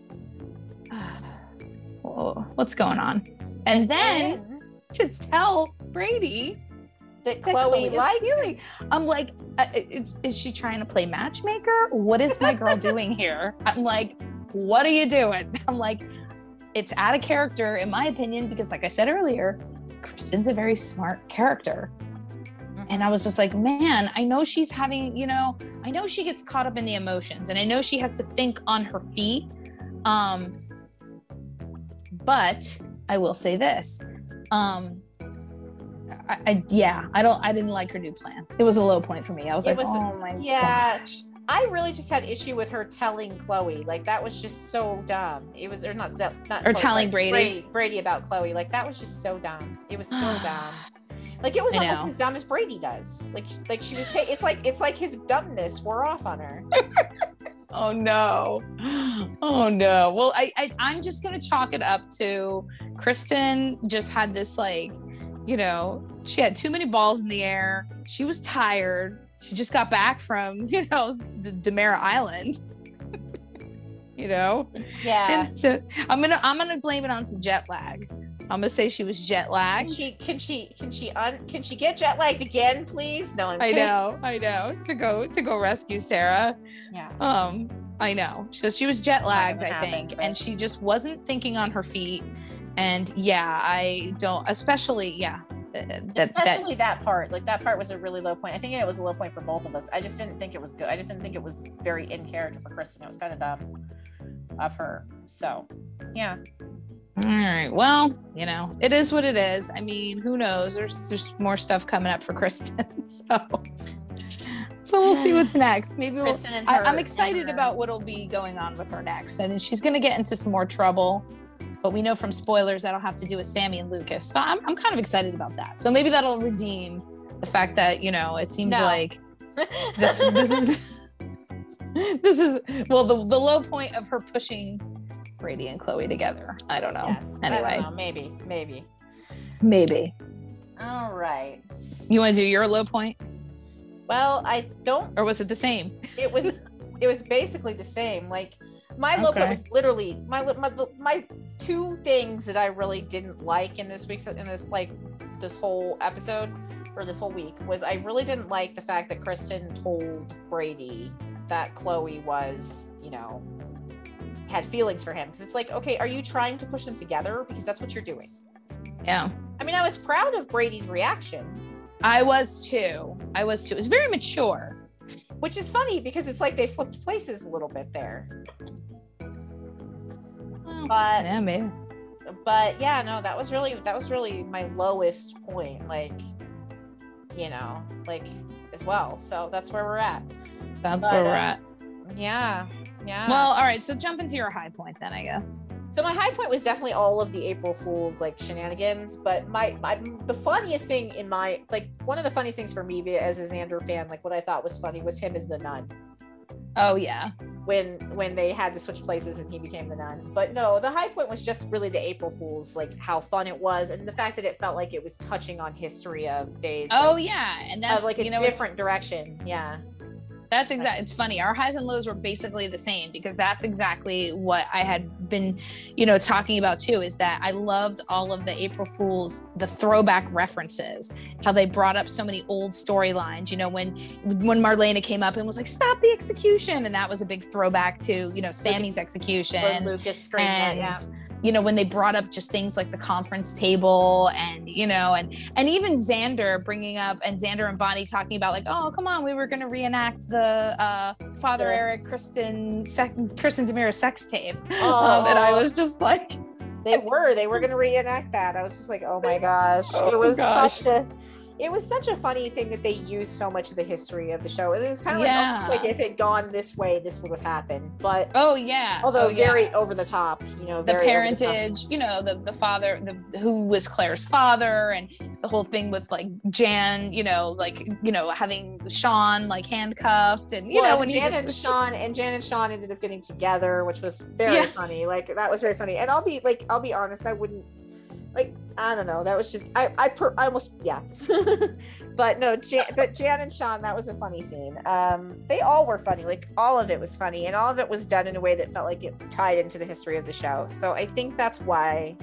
Whoa, what's going on? And then to tell Brady that that Chloe is likes him. feeling. I'm like, uh, is, is she trying to play matchmaker? What is my girl doing here? I'm like, what are you doing? I'm like, it's out of character, in my opinion, because like I said earlier, Kristen's a very smart character. And I was just like, man, I know she's having, you know, I know she gets caught up in the emotions and I know she has to think on her feet. Um, but I will say this. Um, I, I yeah, I don't I didn't like her new plan. It was a low point for me. I was It like, was- oh my yeah. gosh. I really just had issue with her telling Chloe. Like that was just so dumb. It was or not that not Or Chloe, telling but Brady. Brady Brady about Chloe. Like that was just so dumb. It was so dumb. Like it was I almost know. as dumb as Brady does. Like like she was taking. It's like it's like his dumbness wore off on her. Oh no. Oh no. Well, I, I I'm just gonna chalk it up to Kristen just had this like, you know, she had too many balls in the air. She was tired. She just got back from, you know, the Demera Island. You know? Yeah. And so I'm gonna I'm gonna blame it on some jet lag. I'm gonna say she was jet Can lagged. she can she can she un, can she get jet lagged again, please? No, I'm I kidding. know, I know. To go to go rescue Sarah. Yeah. Um, I know. So she was jet lagged, I happen, think, but- and she just wasn't thinking on her feet. And yeah, I don't, especially, yeah. uh, That, Especially that, that part. Like that part was a really low point. I think it was a low point for both of us. I just didn't think it was good. I just didn't think it was very in character for Kristen. It was kind of dumb of her. So, yeah. All right. Well, you know, it is what it is. I mean, who knows? There's there's more stuff coming up for Kristen. So, so we'll see what's next. Maybe we'll. Kristen and I, her- I'm excited and her- about what'll be going on with her next, and then she's gonna get into some more trouble. But we know from spoilers that'll have to do with Sammy and Lucas. So I'm I'm kind of excited about that. So maybe that'll redeem the fact that, you know, it seems No. like this this is this is well the the low point of her pushing Brady and Chloe together. I don't know. Yes. I Anyway, don't know. Maybe. Maybe. maybe. All right. You want to do your low point, Well, I don't. or was it the same? It was. It was basically the same. Like my low point Okay. was literally my my my two things that I really didn't like in this week's in this like this whole episode or this whole week was I really didn't like the fact that Kristen told Brady that Chloe was, you know, had feelings for him, because it's like, okay, are you trying to push them together? Because that's what you're doing. Yeah, I mean, I was proud of Brady's reaction, I was too. I was too. It was very mature. which is funny because it's like they flipped places a little bit there. But Yeah, maybe. but yeah, no, that was really that was really my lowest point, like, you know, like as well. So that's where we're at. That's But, where we're uh, at. Yeah. Yeah. Well, all right. So jump into your high point then, I guess. So my high point was definitely all of the April Fool's like shenanigans, but my, my the funniest thing in my like one of the funniest things for me as a Xander fan, like what I thought was funny was him as the nun Oh yeah. when when they had to switch places and he became the nun. But no, the high point was just really the April Fool's, like how fun it was and the fact that it felt like it was touching on history of days. Oh like, yeah, and that's of like a you know, it's- different direction. Yeah. That's exact. It's funny. Our highs and lows were basically the same because that's exactly what I had been, you know, talking about too. Is that I loved all of the April Fools, the throwback references, how they brought up so many old storylines. You know, when when Marlena came up and was like, "Stop the execution," and that was a big throwback to, you know, Sammy's execution. Or Lucas screamed that, and yeah. you know, when they brought up just things like the conference table and, you know, and and even Xander bringing up and Xander and Bonnie talking about like, oh, come on, we were going to reenact the uh, Father Yeah. Eric Kristen sec- Kristen Demira sex tape. Oh. Um, and I was just like, They were. They were going to reenact that. I was just like, oh my gosh. Oh it was gosh. such a it was such a funny thing that they used so much of the history of the show. It was kind of like Yeah. almost like if it had gone this way, this would have happened. But oh yeah, although oh, yeah. very over the top, you know, the very over the top. parentage, you know, the the father, the who was Claire's father, and the whole thing with like Jan, you know, like you know having Sean like handcuffed, and you Well, know when Jan he and just, Sean and Jan and Sean ended up getting together, which was very Yeah. funny. Like that was very funny. And I'll be like, I'll be honest, I wouldn't like. I don't know. That was just I I, per, I almost yeah. But no, Jan, but Jan and Sean, that was a funny scene. Um, they all were funny. Like all of it was funny, and all of it was done in a way that felt like it tied into the history of the show. So I think that's why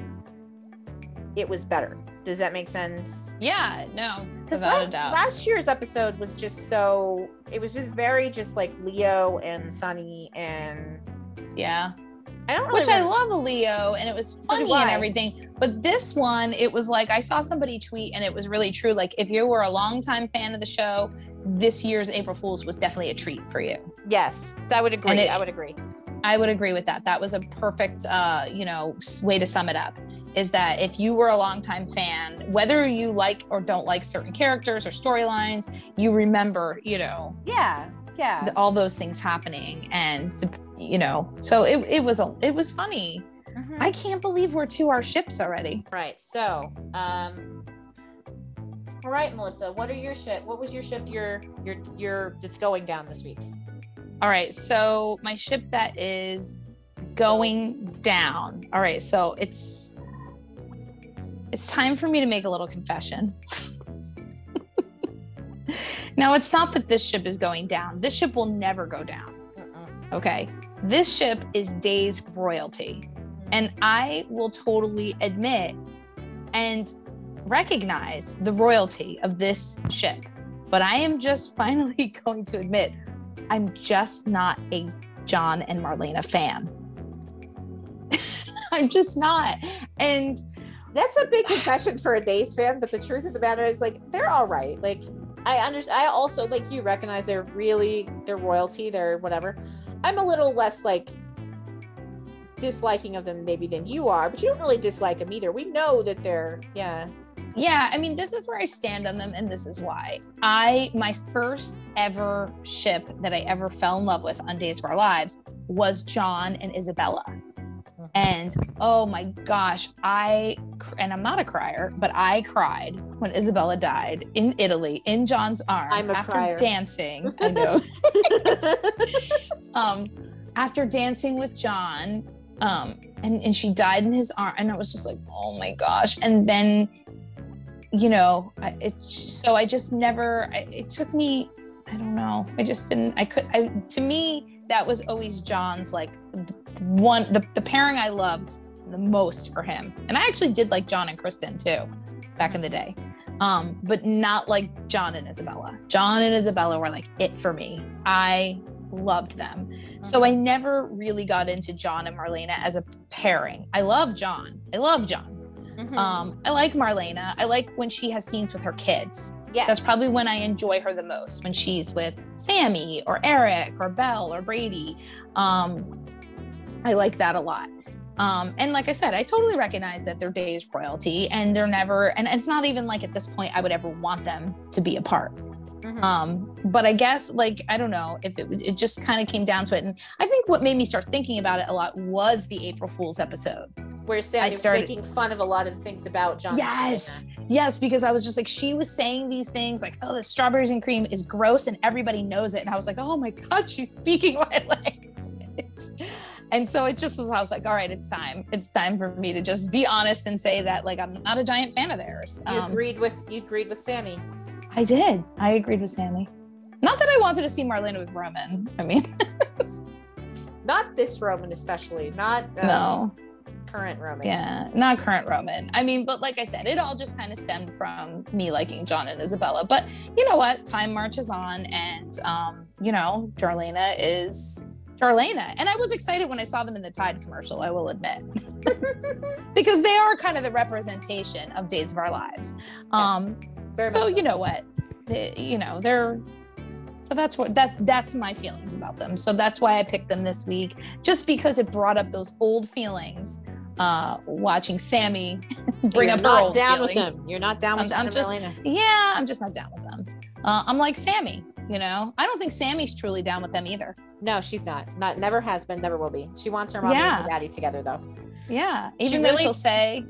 it was better. Does that make sense? yeah, no, Because without a last, doubt. last year's episode was just so it was just very just like Leo and Sunny and yeah. I don't really Which I remember- love Leo, and it was do funny I. and everything. But this one, it was like I saw somebody tweet, and it was really true. Like if you were a longtime fan of the show, this year's April Fools was definitely a treat for you. Yes, I would agree. And it- I would agree. I would agree with that. That was a perfect, uh, you know, s- way to sum it up. Is that if you were a longtime fan, whether you like or don't like certain characters or storylines, you remember, you know, Yeah, yeah. th- all those things happening, and you know, so it it was a it was funny. Mhm. I can't believe we're to our ships already. Right. So, um, all right, Melissa. What are your shift? What was your shift? Your your your that's going down this week. All right, so my ship that is going down. All right, so it's it's time for me to make a little confession. Now, it's not that this ship is going down. This ship will never go down. Mm-mm. Okay. This ship is Day's royalty. And I will totally admit and recognize the royalty of this ship. But I am just finally going to admit I'm just not a John and Marlena fan. I'm just not. And that's a big confession for a Days fan, but the truth of the matter is, like, they're all right. Like, I understand. I also, like, you recognize they're really, they're royalty, they're whatever. I'm a little less, like, disliking of them maybe than you are, but you don't really dislike them either. We know that they're, yeah. Yeah, I mean, this is where I stand on them, and this is why. I, my first ever ship that I ever fell in love with on Days of Our Lives was John and Isabella. And oh my gosh, I, and I'm not a crier, but I cried when Isabella died in Italy, in John's arms, I'm a after crier. dancing. I know. um, after dancing with John, um, and, and she died in his arm, and I was just like, oh my gosh. And then, you know, I, it, so I just never, I, it took me, I don't know, I just didn't, I could, I, to me, that was always John's, like, one, the, the pairing I loved the most for him. And I actually did like John and Kristen too, back in the day. Um, but not like John and Isabella. John and Isabella were like it for me. I loved them. So I never really got into John and Marlena as a pairing. I love John. I love John. Mm-hmm. Um, I like Marlena. I like when she has scenes with her kids. Yeah. That's probably when I enjoy her the most, when she's with Sammy or Eric or Belle or Brady. Um, I like that a lot. Um, and like I said, I totally recognize that they're Days royalty, and they're never, and it's not even like at this point I would ever want them to be apart. Mm-hmm. Um, but I guess, like, I don't know if it, it just kind of came down to it. And I think what made me start thinking about it a lot was the April Fool's episode. Where Sammy was making fun of a lot of things about John. Yes. Yes, because I was just like, she was saying these things like, oh, the strawberries and cream is gross and everybody knows it. And I was like, oh my God, she's speaking my language. And so it just was, I was like, all right, it's time. It's time for me to just be honest and say that, like, I'm not a giant fan of theirs. You um, agreed with, you agreed with Sammy. I did. I agreed with Sammy. Not that I wanted to see Marlena with Roman. I mean. Not this Roman especially. Not um, no. current Roman. Yeah, not current Roman. I mean, but like I said, it all just kind of stemmed from me liking John and Isabella. But you know what? Time marches on, and, um, you know, Darlena is... Darlena. And I was excited when I saw them in the Tide commercial, I will admit, because they are kind of the representation of Days of Our Lives. Um, yes, so, so you know what, they, you know, they're, so that's what, that that's my feelings about them. So that's why I picked them this week, just because it brought up those old feelings, uh, watching Sammy bring You're up her old down feelings. With them. You're not down with I'm, I'm just, Marlena. Yeah, I'm just not down with them. Uh, I'm like Sammy, you know, I don't think Sammy's truly down with them either. No, she's not. Not never has been, never will be. She wants her mommy yeah. and her daddy together, though. Yeah, even she though really... she'll say,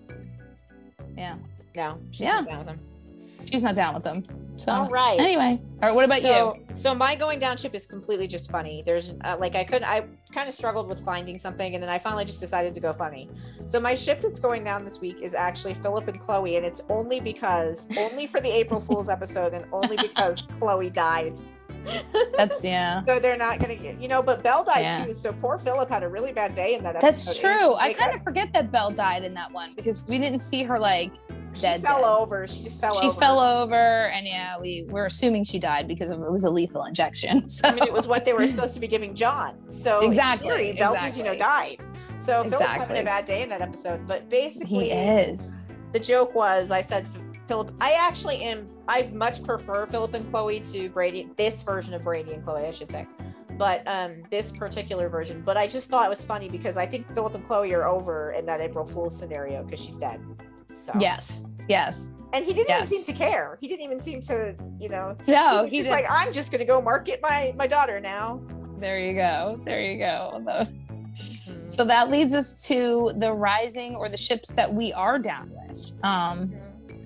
yeah, no, she's yeah. not down with them. She's not down with them. So all right. Anyway, all right. What about so, you? So my going down ship is completely just funny. There's uh, like I couldn't. I kind of struggled with finding something, and then I finally just decided to go funny. So my ship that's going down this week is actually Philip and Chloe, and it's only because, only for the April Fool's episode, and only because Chloe died. That's yeah. So they're not gonna get, you know, but Belle died yeah. too. So poor Philip had a really bad day in that episode. That's true. I kind of forget that Belle died in that one because we didn't see her like dead. She fell dead. over. She just fell she over. She fell over, and yeah, we we're assuming she died because of, it was a lethal injection. So I mean, it was what they were supposed to be giving John. So exactly, in theory, Belle exactly. just you know died. So exactly. Philip's having a bad day in that episode. But basically, he is. The joke was, I said, Philip, I actually am, I much prefer Philip and Chloe to Brady, this version of Brady and Chloe, I should say, but um, this particular version. But I just thought it was funny because I think Philip and Chloe are over in that April Fool's scenario because she's dead. So yes, yes. And he didn't yes. even seem to care. He didn't even seem to, you know, no, he was he just didn't. like, I'm just going to go market my, my daughter now. There you go. There you go. Mm-hmm. So that leads us to the rising, or the ships that we are down with. Um, mm-hmm.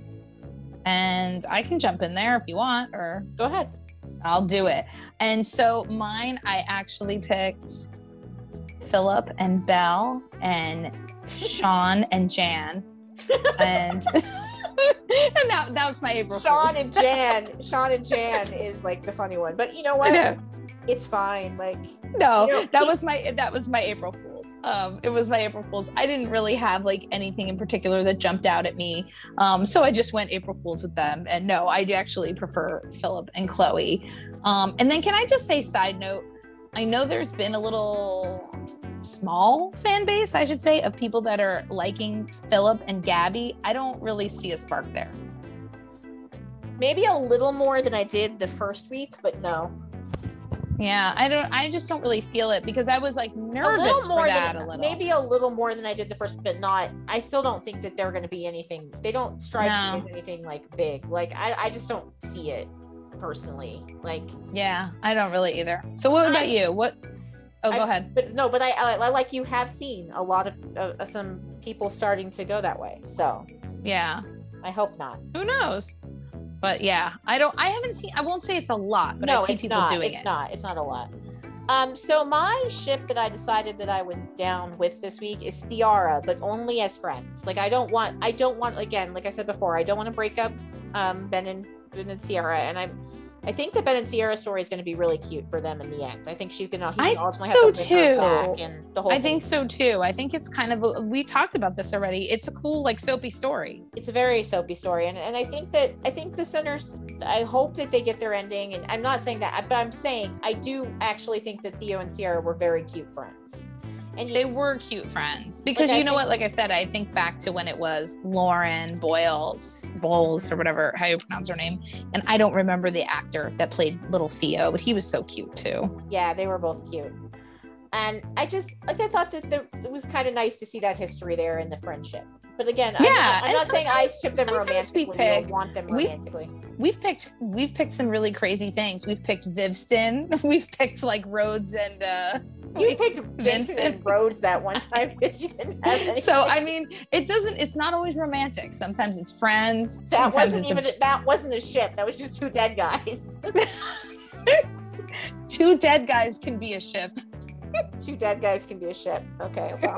And I can jump in there if you want, or go ahead. I'll do it. And so mine, I actually picked Philip and Belle and Sean and Jan. And, and that, that was my April Sean Fool's. and Jan. Sean and Jan is like the funny one. But you know what? Know. It's fine. Like no, you know, that he, was my that was my April Fool's. Um, it was my April Fool's. I didn't really have like anything in particular that jumped out at me. Um, so I just went April Fool's with them. And no, I actually prefer Philip and Chloe. Um, and then can I just say, side note, I know there's been a little small fan base, I should say, of people that are liking Philip and Gabby. I don't really see a spark there. Maybe a little more than I did the first week, but no. Yeah, I don't. I just don't really feel it because I was like nervous for that than, a little. Maybe a little more than I did the first, but not. I still don't think that they're going to be anything. They don't strike No. me as anything like big. Like I, I just don't see it personally. Like Yeah, I don't really either. So what about I- you? What? Oh, go I've- ahead. But no, but I, I, I like you have seen a lot of uh, some people starting to go that way. So Yeah. I hope not. Who knows? But yeah, I don't. I haven't seen. I won't say it's a lot, but no, I see it's people not. doing it's it. not. It's not a lot. Um, so my ship that I decided that I was down with this week is Tiara, but only as friends. Like I don't want, I don't want, again, like I said before, I don't want to break up um, Ben and Ben and Sierra, and I'm, I think the Ben and Sierra story is going to be really cute for them in the end. I think she's gonna, he's I gonna ultimately so have to win her too. back and the whole. I thing. think so too. I think it's kind of. A, we talked about this already. It's a cool, like soapy story. It's a very soapy story, and and I think that I think the sinners. I hope that they get their ending, and I'm not saying that, but I'm saying I do actually think that Theo and Sierra were very cute friends, and you, They were cute friends because Like, I you know think- what? Like I said, I think back to when it was Lauren Boyles, Bowles, or whatever how you pronounce her name, and I don't remember the actor that played little Theo, but he was so cute too. yeah, they were both cute. And I just like I thought that there, it was kind of nice to see that history there in the friendship. But again, I'm Yeah, not, I'm and not saying I sometimes- ship them sometimes we romantically or pick- want them we- romantically. We've picked we've picked some really crazy things. We've picked Vivston. We've picked like Rhodes and uh You picked Vincent Vincent. and Rhodes that one time because you didn't have any. so I mean, it doesn't. It's not always romantic. Sometimes it's friends. that Sometimes wasn't it's even a, that wasn't a ship. That was just two dead guys. a, two dead guys can be a ship. Two dead guys can be a ship. Okay, well,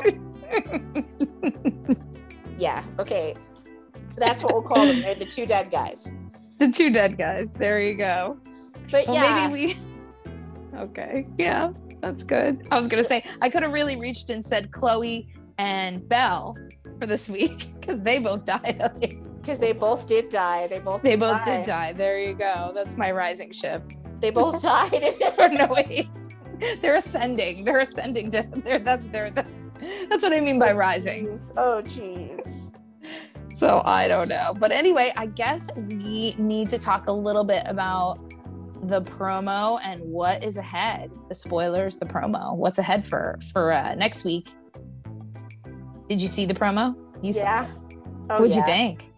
yeah, okay. That's what we'll call them. They're the two dead guys. The two dead guys. There you go. But Well, yeah, maybe we. Okay. Yeah, that's good. I was gonna say I could have really reached and said Chloe and Belle for this week because they both died. because they both did die. They both They did both die. did die. There you go. That's my rising ship. They both died. Or no wait, they're ascending. They're ascending to. They're that. They're that. That's what I mean by rising. Jeez. Oh, jeez. So I don't know. But anyway, I guess we need to talk a little bit about the promo and what is ahead. The spoilers, the promo. What's ahead for for uh, next week? Did you see the promo? You Yeah. saw it. Oh, What'd yeah. you think?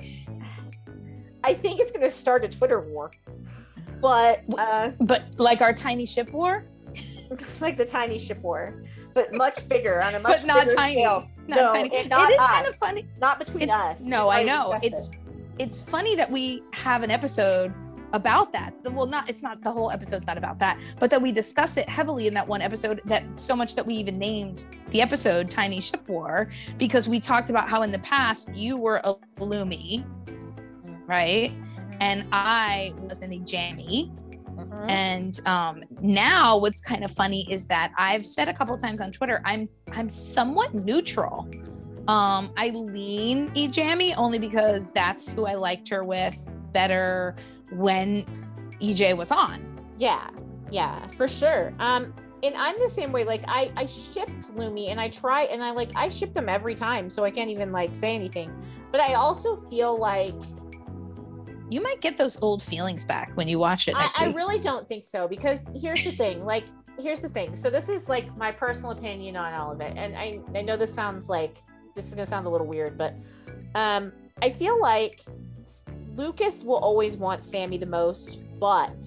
I think it's going to start a Twitter war. But, uh, But like our tiny ship war, like the tiny ship war, but much bigger on a much but not bigger tiny. scale. Not No, tiny. and not it is us. kind of funny. Not between It's- us. No, We've I already know. discussed It's it. it's funny that we have an episode about that. Well, not it's not the whole episode's not about that, but that we discuss it heavily in that one episode, that so much that we even named the episode Tiny Ship War, because we talked about how in the past you were a Lumi, right? And I was in a Jammy. Mhm. And um, now what's kind of funny is that I've said a couple of times on Twitter, I'm I'm somewhat neutral. Um, I lean E Jammy only because that's who I liked her with better when E J was on. Yeah, yeah, for sure. Um, and I'm the same way. Like I, I shipped Lumi, and I try, and I like I ship them every time, so I can't even like say anything. But I also feel like You might get those old feelings back when you watch it I, next I week. really don't think so, because here's the thing. Like here's the thing. So this is like my personal opinion on all of it, and I I know this sounds like this is gonna sound a little weird, but um, I feel like Lucas will always want Sammy the most, but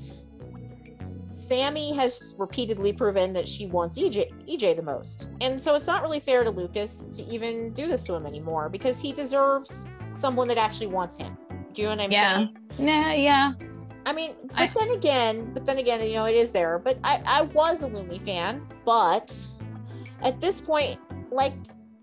Sammy has repeatedly proven that she wants E J E J the most. And so it's not really fair to Lucas to even do this to him anymore, because he deserves someone that actually wants him. Do you know what I'm Yeah. saying? Nah, yeah. I mean, but I- then again, but then again, you know, it is there. But I, I was a Lumi fan, but at this point, like,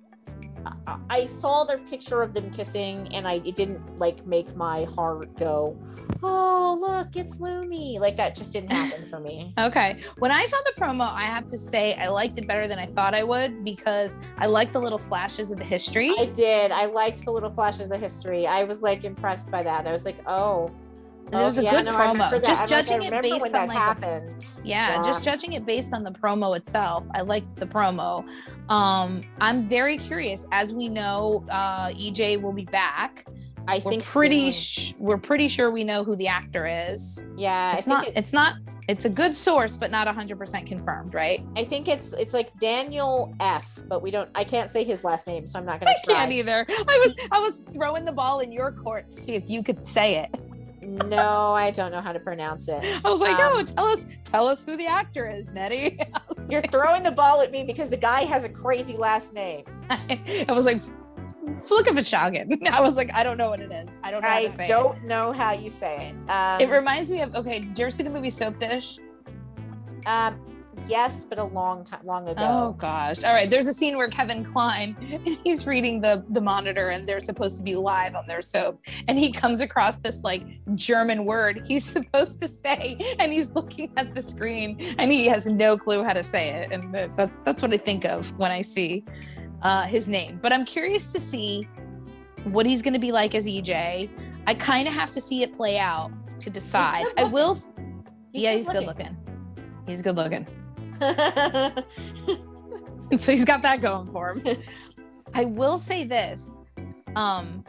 I, I saw their picture of them kissing, and I it didn't like make my heart go, oh look, it's Lumi. Like that just didn't happen for me. Okay. When I saw the promo, I have to say I liked it better than I thought I would, because I like the little flashes of the history. I did. I liked the little flashes of the history. I was like impressed by that. I was like, oh, There was Oh, a yeah, good no, I promo. remember that. Just I'm like, I judging it remember based when on that like happened. yeah, Yeah. just judging it based on the promo itself. I liked the promo. Um, I'm very curious. As we know, uh, E J will be back. I We're think pretty soon. sh- we're pretty sure we know who the actor is. Yeah, It's I not think it, it's not it's a good source, but not one hundred percent confirmed, right? I think it's it's like Daniel F, but we don't. I can't say his last name, so I'm not gonna try. Can't either. I was I was throwing the ball in your court to see if you could say it. No, I don't know how to pronounce it. I was like, Um, no, tell us tell us who the actor is, Nettie. You're throwing the ball at me because the guy has a crazy last name. I was like, look at Fashagan. I was like, I don't know what it is. I don't know how to I say don't know how you say it. Um, it. It reminds me of, okay, did you ever see the movie Soap Dish? um, yes, but a long time, long ago. Oh gosh. All right. There's a scene where Kevin Kline, he's reading the the monitor and they're supposed to be live on their soap. And he comes across this like German word he's supposed to say. And he's looking at the screen and he has no clue how to say it. And that's, that's what I think of when I see uh, his name. But I'm curious to see what he's going to be like as E J. I kind of have to see it play out to decide. I will. He's yeah, good he's good looking. looking. He's good looking. So he's got that going for him. I will say this. Um,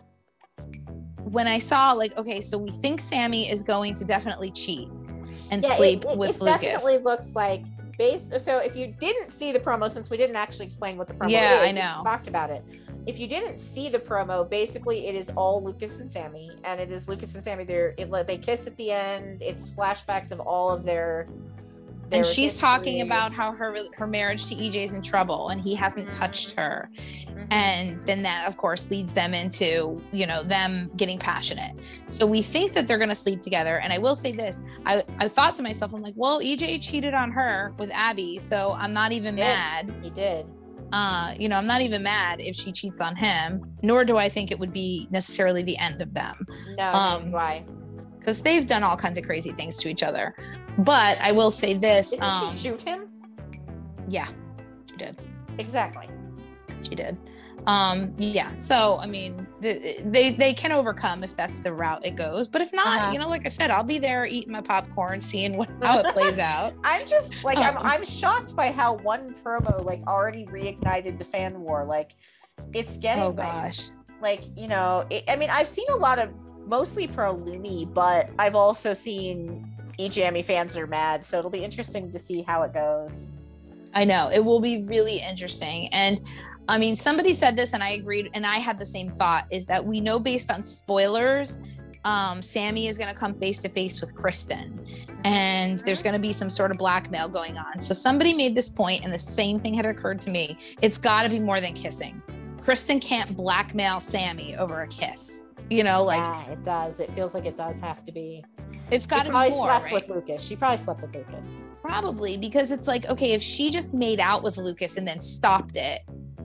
when I saw like, okay, so we think Sammy is going to definitely cheat and Yeah, sleep it, it, with it Lucas. definitely looks like based. So if you didn't see the promo, since we didn't actually explain what the promo Yeah, is, I we just know. talked about it. If you didn't see the promo, basically it is all Lucas and Sammy, and it is Lucas and Sammy. They're it, they kiss at the end. It's flashbacks of all of their. their And she's history. talking about how her her marriage to E J is in trouble and he hasn't touched her. Mhm. And then that of course leads them into, you know, them getting passionate. So we think that they're going to sleep together. And I will say this, I, I thought to myself, I'm like, well, E J cheated on her with Abby. So I'm not even Did. mad. He did. Uh, you know, I'm not even mad if she cheats on him, nor do I think it would be necessarily the end of them. No, Um, why? Because they've done all kinds of crazy things to each other. But I will say this. Didn't um, she shoot him? Yeah, she did. Exactly. She did. Um, yeah. So, I mean, th- they they can overcome if that's the route it goes. But if not, Uh-huh. you know, like I said, I'll be there eating my popcorn, seeing what how it plays out. I'm just like I'm Um, I'm shocked by how one promo like already reignited the fan war. Like it's getting Oh like, gosh. like you know it, I mean I've seen a lot of mostly pro Lumi, but I've also seen E J M E fans are mad, so it'll be interesting to see how it goes. I know it will be really interesting. And I mean, somebody said this and I agreed, and I had the same thought, is that we know based on spoilers, um, Sammy is going to come face to face with Kristen and there's going to be some sort of blackmail going on. So somebody made this point and the same thing had occurred to me. It's got to be more than kissing. Kristen can't blackmail Sammy over a kiss. You know, like Yeah, it does. It feels like it does have to be. it's got She to probably be more, slept right? with Lucas. She probably slept with Lucas. Probably, because it's like, okay, if she just made out with Lucas and then stopped it,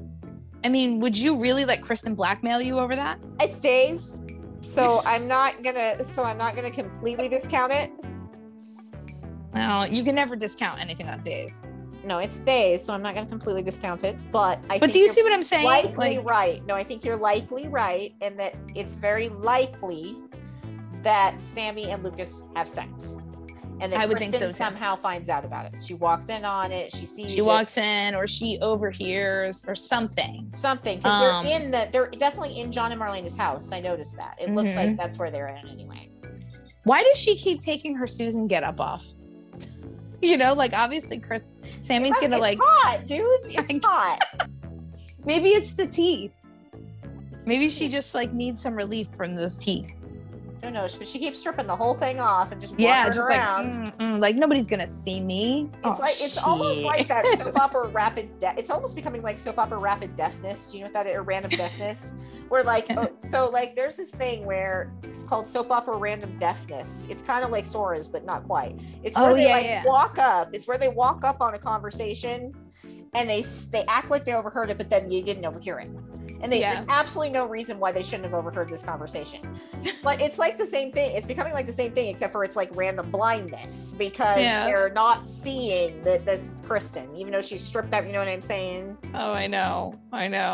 I mean, would you really let Kristen blackmail you over that? It's days, so I'm not gonna. So I'm not gonna completely discount it. Well, you can never discount anything on days. No, it's days, so I'm not gonna completely discount it. But I. But think do you you're see what I'm saying? Likely Like, right. No, I think you're likely right, and that it's very likely that Sammy and Lucas have sex, and that I would think Kristen so, too. somehow finds out about it. She walks in on it. She sees she it, walks in or she overhears or something. something because Um, they're in the. They're definitely in John and Marlena's house. I noticed that. It looks Mhm. like that's where they're in anyway. Why does she keep taking her Susan get up off? You know, like obviously Chris Sammy's It's gonna like hot, dude. It's I- hot. maybe it's the teeth. Maybe she just like needs some relief from those teeth. No, no, but she keeps stripping the whole thing off and just Yeah, wandering just around. like mm, mm, like nobody's gonna see me. It's Oh, like it's almost shit. like that soap opera rapid. De- it's almost becoming like soap opera rapid deafness. Do you know what that is? Or random deafness, where like oh, so like there's this thing where it's called soap opera random deafness. It's kind of like Sora's, but not quite. It's where Oh, they yeah, like yeah. walk up. It's where they walk up on a conversation, and they s- they act like they overheard it, but then you didn't overhear it. And they, Yeah. there's absolutely no reason why they shouldn't have overheard this conversation. But it's like the same thing. It's becoming like the same thing, except for it's like random blindness because Yeah. they're not seeing that this is Kristen, even though she's stripped out. You know what I'm saying? Oh, I know. I know.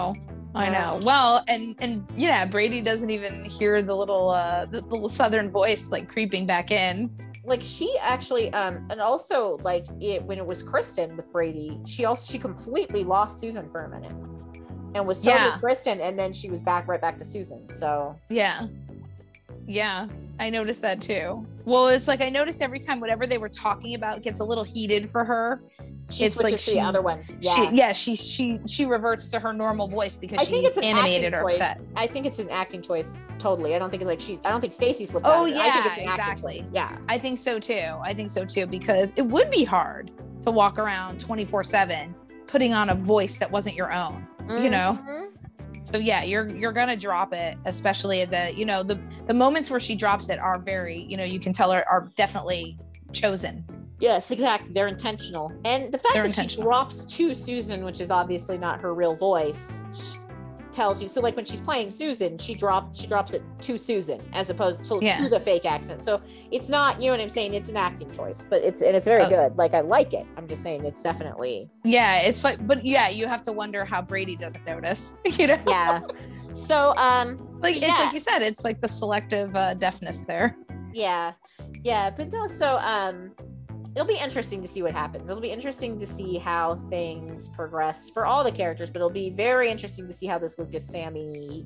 I know. Well, and and yeah, Brady doesn't even hear the little uh the little southern voice like creeping back in. Like she actually um and also like it when it was Kristen with Brady, she also she completely lost Susan for a minute and was totally Yeah. Kristen, and then she was back right back to Susan. So Yeah. Yeah, I noticed that too. Well, it's like I noticed every time whatever they were talking about gets a little heated for her. she It's switches like to she- the other one. Yeah. She, yeah, she she she reverts to her normal voice because I think she's it's an animated or acting choice. upset. I think it's an acting choice totally. I don't think it's like she's I don't think Stacey slipped Oh, out of it. I think it's an yeah, acting exactly. choice. Yeah. I think so too. I think so too because it would be hard to walk around twenty-four seven putting on a voice that wasn't your own. You know? Mhm. So yeah, you're you're gonna drop it, especially at the you know the the moments where she drops it are very you know you can tell her are definitely chosen. Yes, exactly. They're intentional. And the fact They're that she intentional. drops to Susan, which is obviously not her real voice, sh- tells you. So like when she's playing Susan, she drops she drops it to Susan as opposed to, Yeah. to the fake accent. So it's not, you know what I'm saying? It's an acting choice, but it's and it's very Oh. good. Like I like it. I'm just saying it's definitely Yeah, it's fun, but yeah, you have to wonder how Brady doesn't notice. You know, yeah. So um like it's yeah. like you said, it's like the selective uh, deafness there. yeah. Yeah, but no, so um it'll be interesting to see what happens. It'll be interesting to see how things progress for all the characters, but it'll be very interesting to see how this Lucas Sammy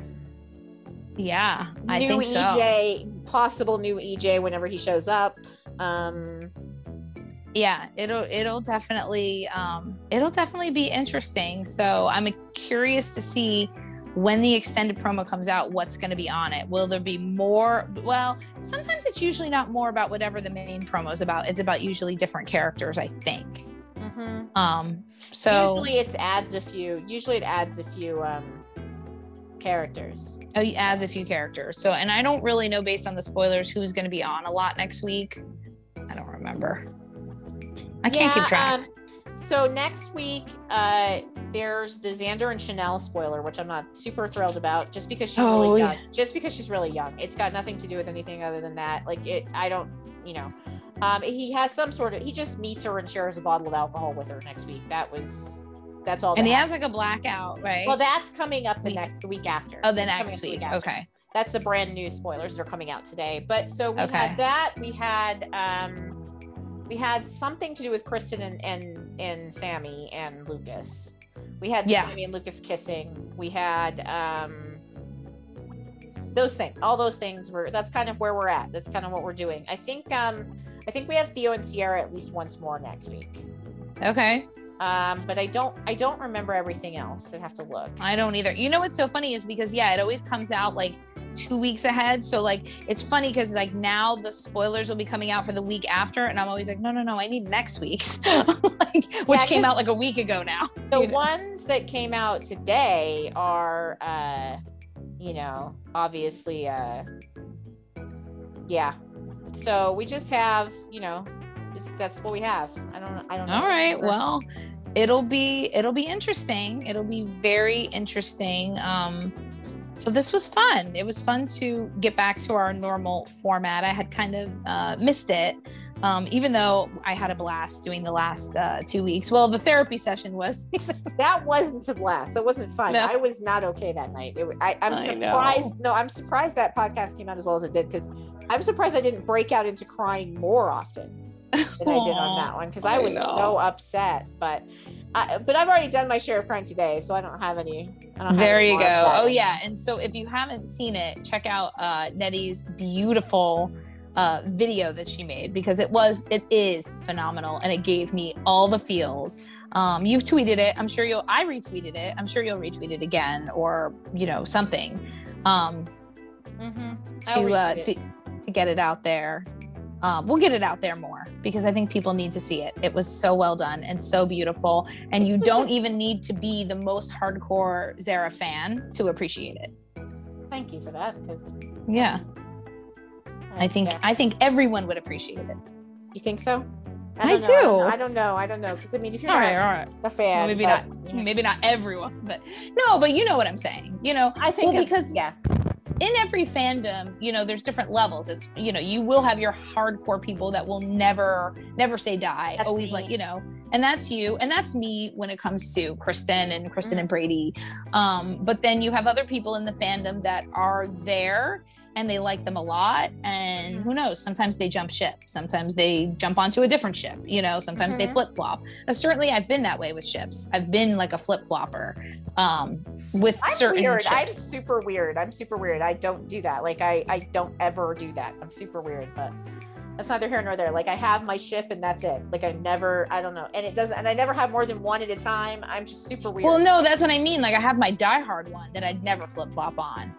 Yeah, I new think E so. J, possible new E J whenever he shows up. Um Yeah, it'll it'll definitely um it'll definitely be interesting. So I'm curious to see when the extended promo comes out, what's going to be on it. Will there be more? Well, sometimes it's usually not more about whatever the main promo is about. It's about usually different characters, I think. Um, so usually it adds a few usually it adds a few um characters. oh, he adds a few characters. So, and I don't really know based on the spoilers who's going to be on a lot next week. I don't remember. I can't Yeah, keep track. um, so next week, uh, there's the Xander and Chanel spoiler, which I'm not super thrilled about, just because she's Oh, really yeah. young. Just because she's really young, it's got nothing to do with anything other than that. Like it, I don't, you know, um, he has some sort of. He just meets her and shares a bottle of alcohol with her next week. That was, that's all. and that he has happened. like a blackout, right? Well, that's coming up the We- next the week after. oh, the It's coming next up the week. after. Okay. That's the brand new spoilers that are coming out today. But so we Okay. had that. We had um we had something to do with Kristen and and, and Sammy and Lucas. We had the Yeah. Sammy and Lucas kissing. We had um those things. All those things were that's kind of where we're at. That's kind of what we're doing. I think um I think we have Theo and Sierra at least once more next week. Okay. Um, but I don't I don't remember everything else. I'd have to look. I don't either. You know what's so funny is because yeah, it always comes out like two weeks ahead. So like it's funny because like now the spoilers will be coming out for the week after, and I'm always like, no, no, no, I need next week's, like, which Yeah, came 'cause- out like a week ago now. The You know? ones that came out today are uh you know obviously uh yeah, so we just have, you know, it's that's what we have. I don't I don't know. All right. Well, it'll be it'll be interesting. It'll be very interesting. Um, so this was fun. It was fun to get back to our normal format. I had kind of uh, missed it. Um, even though I had a blast doing the last uh, two weeks. Well, the therapy session was. That wasn't a blast. That wasn't fun. No. I was not okay that night. It, wa- I, I'm I know. surprised. No, I'm surprised that podcast came out as well as it did, because I'm surprised I didn't break out into crying more often than I did on that one, because I I was know. so upset. But I, but I've already done my share of crying today, so I don't have any. I don't have There any you more go. of that. Oh yeah. And so if you haven't seen it, check out uh, Nettie's beautiful uh, video that she made, because it was, it is phenomenal, and it gave me all the feels. Um, you've tweeted it. I'm sure you'll, I retweeted it. I'm sure you'll retweet it again, or, you know, something, um, Mhm. I'll to, uh, retweet to, it. to get it out there. Um, we'll get it out there more, because I think people need to see it. It was so well done and so beautiful. And you don't even need to be the most hardcore Zara fan to appreciate it. Thank you for that, because Yeah. I think I think everyone would appreciate it. You think so? I don't know. do. I don't know. I don't know. Because I mean, if you're All not right, all right. a fan, Well, maybe but, not. you know, Maybe not everyone, but no. But you know what I'm saying. You know, I think well, it- because yeah, in every fandom, you know, there's different levels. It's, you know, you will have your hardcore people that will never, never say die. That's Always me. like, you know, and that's you. And that's me when it comes to Kristen and Kristen mm. and Brady. Um, but then you have other people in the fandom that are there and they like them a lot. And who knows, sometimes they jump ship. Sometimes they jump onto a different ship, you know, sometimes mm-hmm. they flip flop. But certainly I've been that way with ships. I've been like a flip flopper um, with I'm certain weird. ships. I'm super weird. I'm super weird. I don't do that. Like I, I don't ever do that. I'm super weird, but that's neither here nor there. Like I have my ship and that's it. Like I never, I don't know. And it doesn't, and I never have more than one at a time. I'm just super weird. Well, no, that's what I mean. Like I have my diehard one that I'd never flip flop on.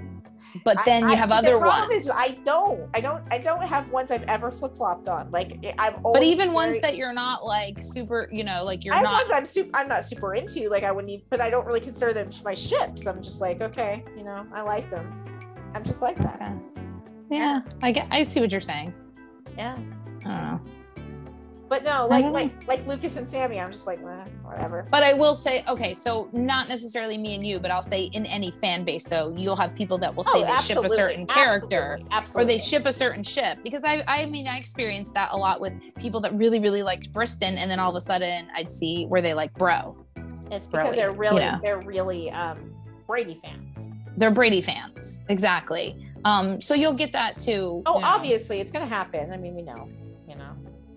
But then I, you have I, other the problem ones. Is I don't, I don't, I don't have ones I've ever flip flopped on. Like I'm. But even very, ones that you're not like super, you know, like you're I have not. ones I'm super, I'm not super into. Like I wouldn't, even, but I don't really consider them my ships. I'm just like, okay, you know, I like them. I'm just like that. Okay. Yeah, I get. I see what you're saying. Yeah. I don't know. But no, like like like Lucas and Sammy, I'm just like, eh, whatever. But I will say, okay, so not necessarily me and you, but I'll say in any fan base though, you'll have people that will say oh, they ship a certain character absolutely, absolutely. or they ship a certain ship. Because I I mean I experienced that a lot with people that really, really liked Briston, and then all of a sudden I'd see where they like Bro. It's because Broly, they're really you know? they're really um Brady fans. They're Brady fans, exactly. Um, so you'll get that too. Oh, you know. obviously it's gonna happen. I mean, we know, you know.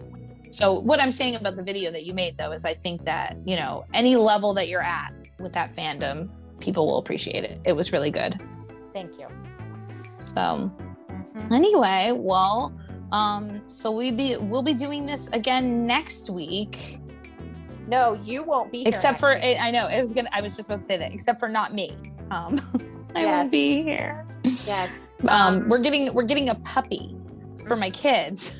So what I'm saying about the video that you made though is I think that, you know, any level that you're at with that fandom, people will appreciate it. It was really good. Thank you. So mm-hmm. anyway, well, um, so we be we'll be doing this again next week. No, you won't be here. Except for it, I know it was gonna I was just about to say that, except for not me. Um I yes. won't be here. Yes. Um, Um, we're getting we're getting a puppy for my kids.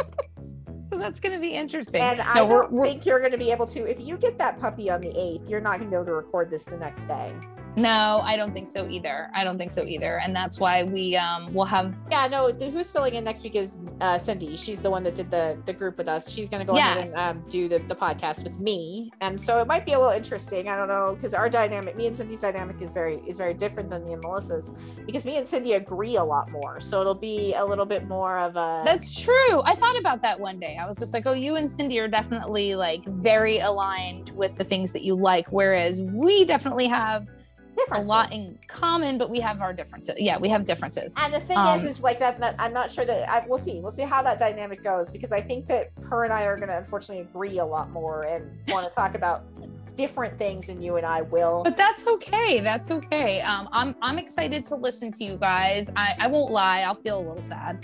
So that's going to be interesting. And no, I we're, don't we're, think you're going to be able to, if you get that puppy on the eighth, you're not going to be able to record this the next day. No, I don't think so either. I don't think so either. And that's why we um will have. Yeah, no, the, who's filling in next week is uh, Cindy. She's the one that did the, the group with us. She's going to go yes. ahead and um, do the, the podcast with me. And so it might be a little interesting. I don't know, because our dynamic, me and Cindy's dynamic is very is very different than me and Melissa's, because me and Cindy agree a lot more. So it'll be a little bit more of a. That's true. I thought about that one day. I was just like, oh, you and Cindy are definitely like very aligned with the things that you like, whereas we definitely have a lot in common, but we have our differences. Yeah, we have differences. And the thing um, is, is like that, that. I'm not sure that I, we'll see. We'll see how that dynamic goes, because I think that her and I are going to unfortunately agree a lot more and want to talk about different things than you and I will. But that's okay. That's okay. Um, I'm I'm excited to listen to you guys. I I won't lie. I'll feel a little sad.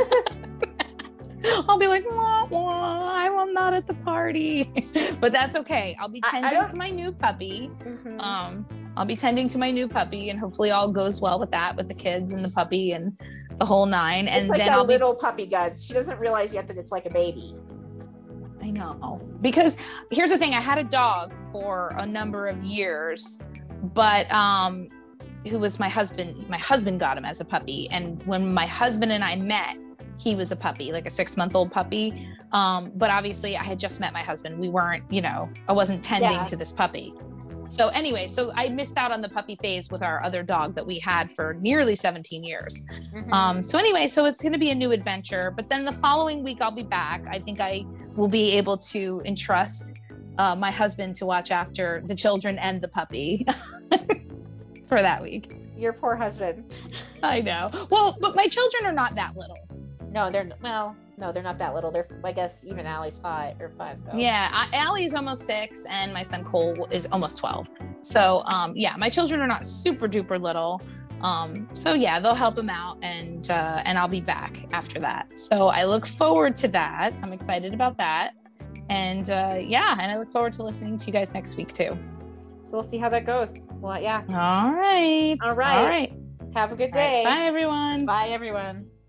I'll be like, wah, wah, I'm not at the party, but that's okay. I'll be tending I, I to my new puppy. Mm-hmm. Um, I'll be tending to my new puppy, and hopefully all goes well with that, with the kids and the puppy and the whole nine. And it's like then that I'll little be... puppy, guys. She doesn't realize yet that it's like a baby. I know, because here's the thing: I had a dog for a number of years, but um, who was my husband? My husband got him as a puppy, and when my husband and I met, he was a puppy, like a six month old puppy. Um, but obviously I had just met my husband. We weren't, you know, I wasn't tending yeah. to this puppy. So anyway, so I missed out on the puppy phase with our other dog that we had for nearly seventeen years. Mm-hmm. Um, so anyway, so it's going to be a new adventure, but then the following week I'll be back. I think I will be able to entrust uh, my husband to watch after the children and the puppy for that week. Your poor husband. I know. Well, but my children are not that little. No, they're well, no, they're not that little. They're, I guess, even Allie's five or five. So yeah, I, Allie is almost six, and my son Cole is almost twelve. So um, yeah, my children are not super duper little. Um, so yeah, they'll help him out, and uh, and I'll be back after that. So I look forward to that. I'm excited about that, and uh, yeah, and I look forward to listening to you guys next week too. So we'll see how that goes. Well, yeah. All right. All right. All right. Have a good day. Right. Bye, everyone. Bye, everyone.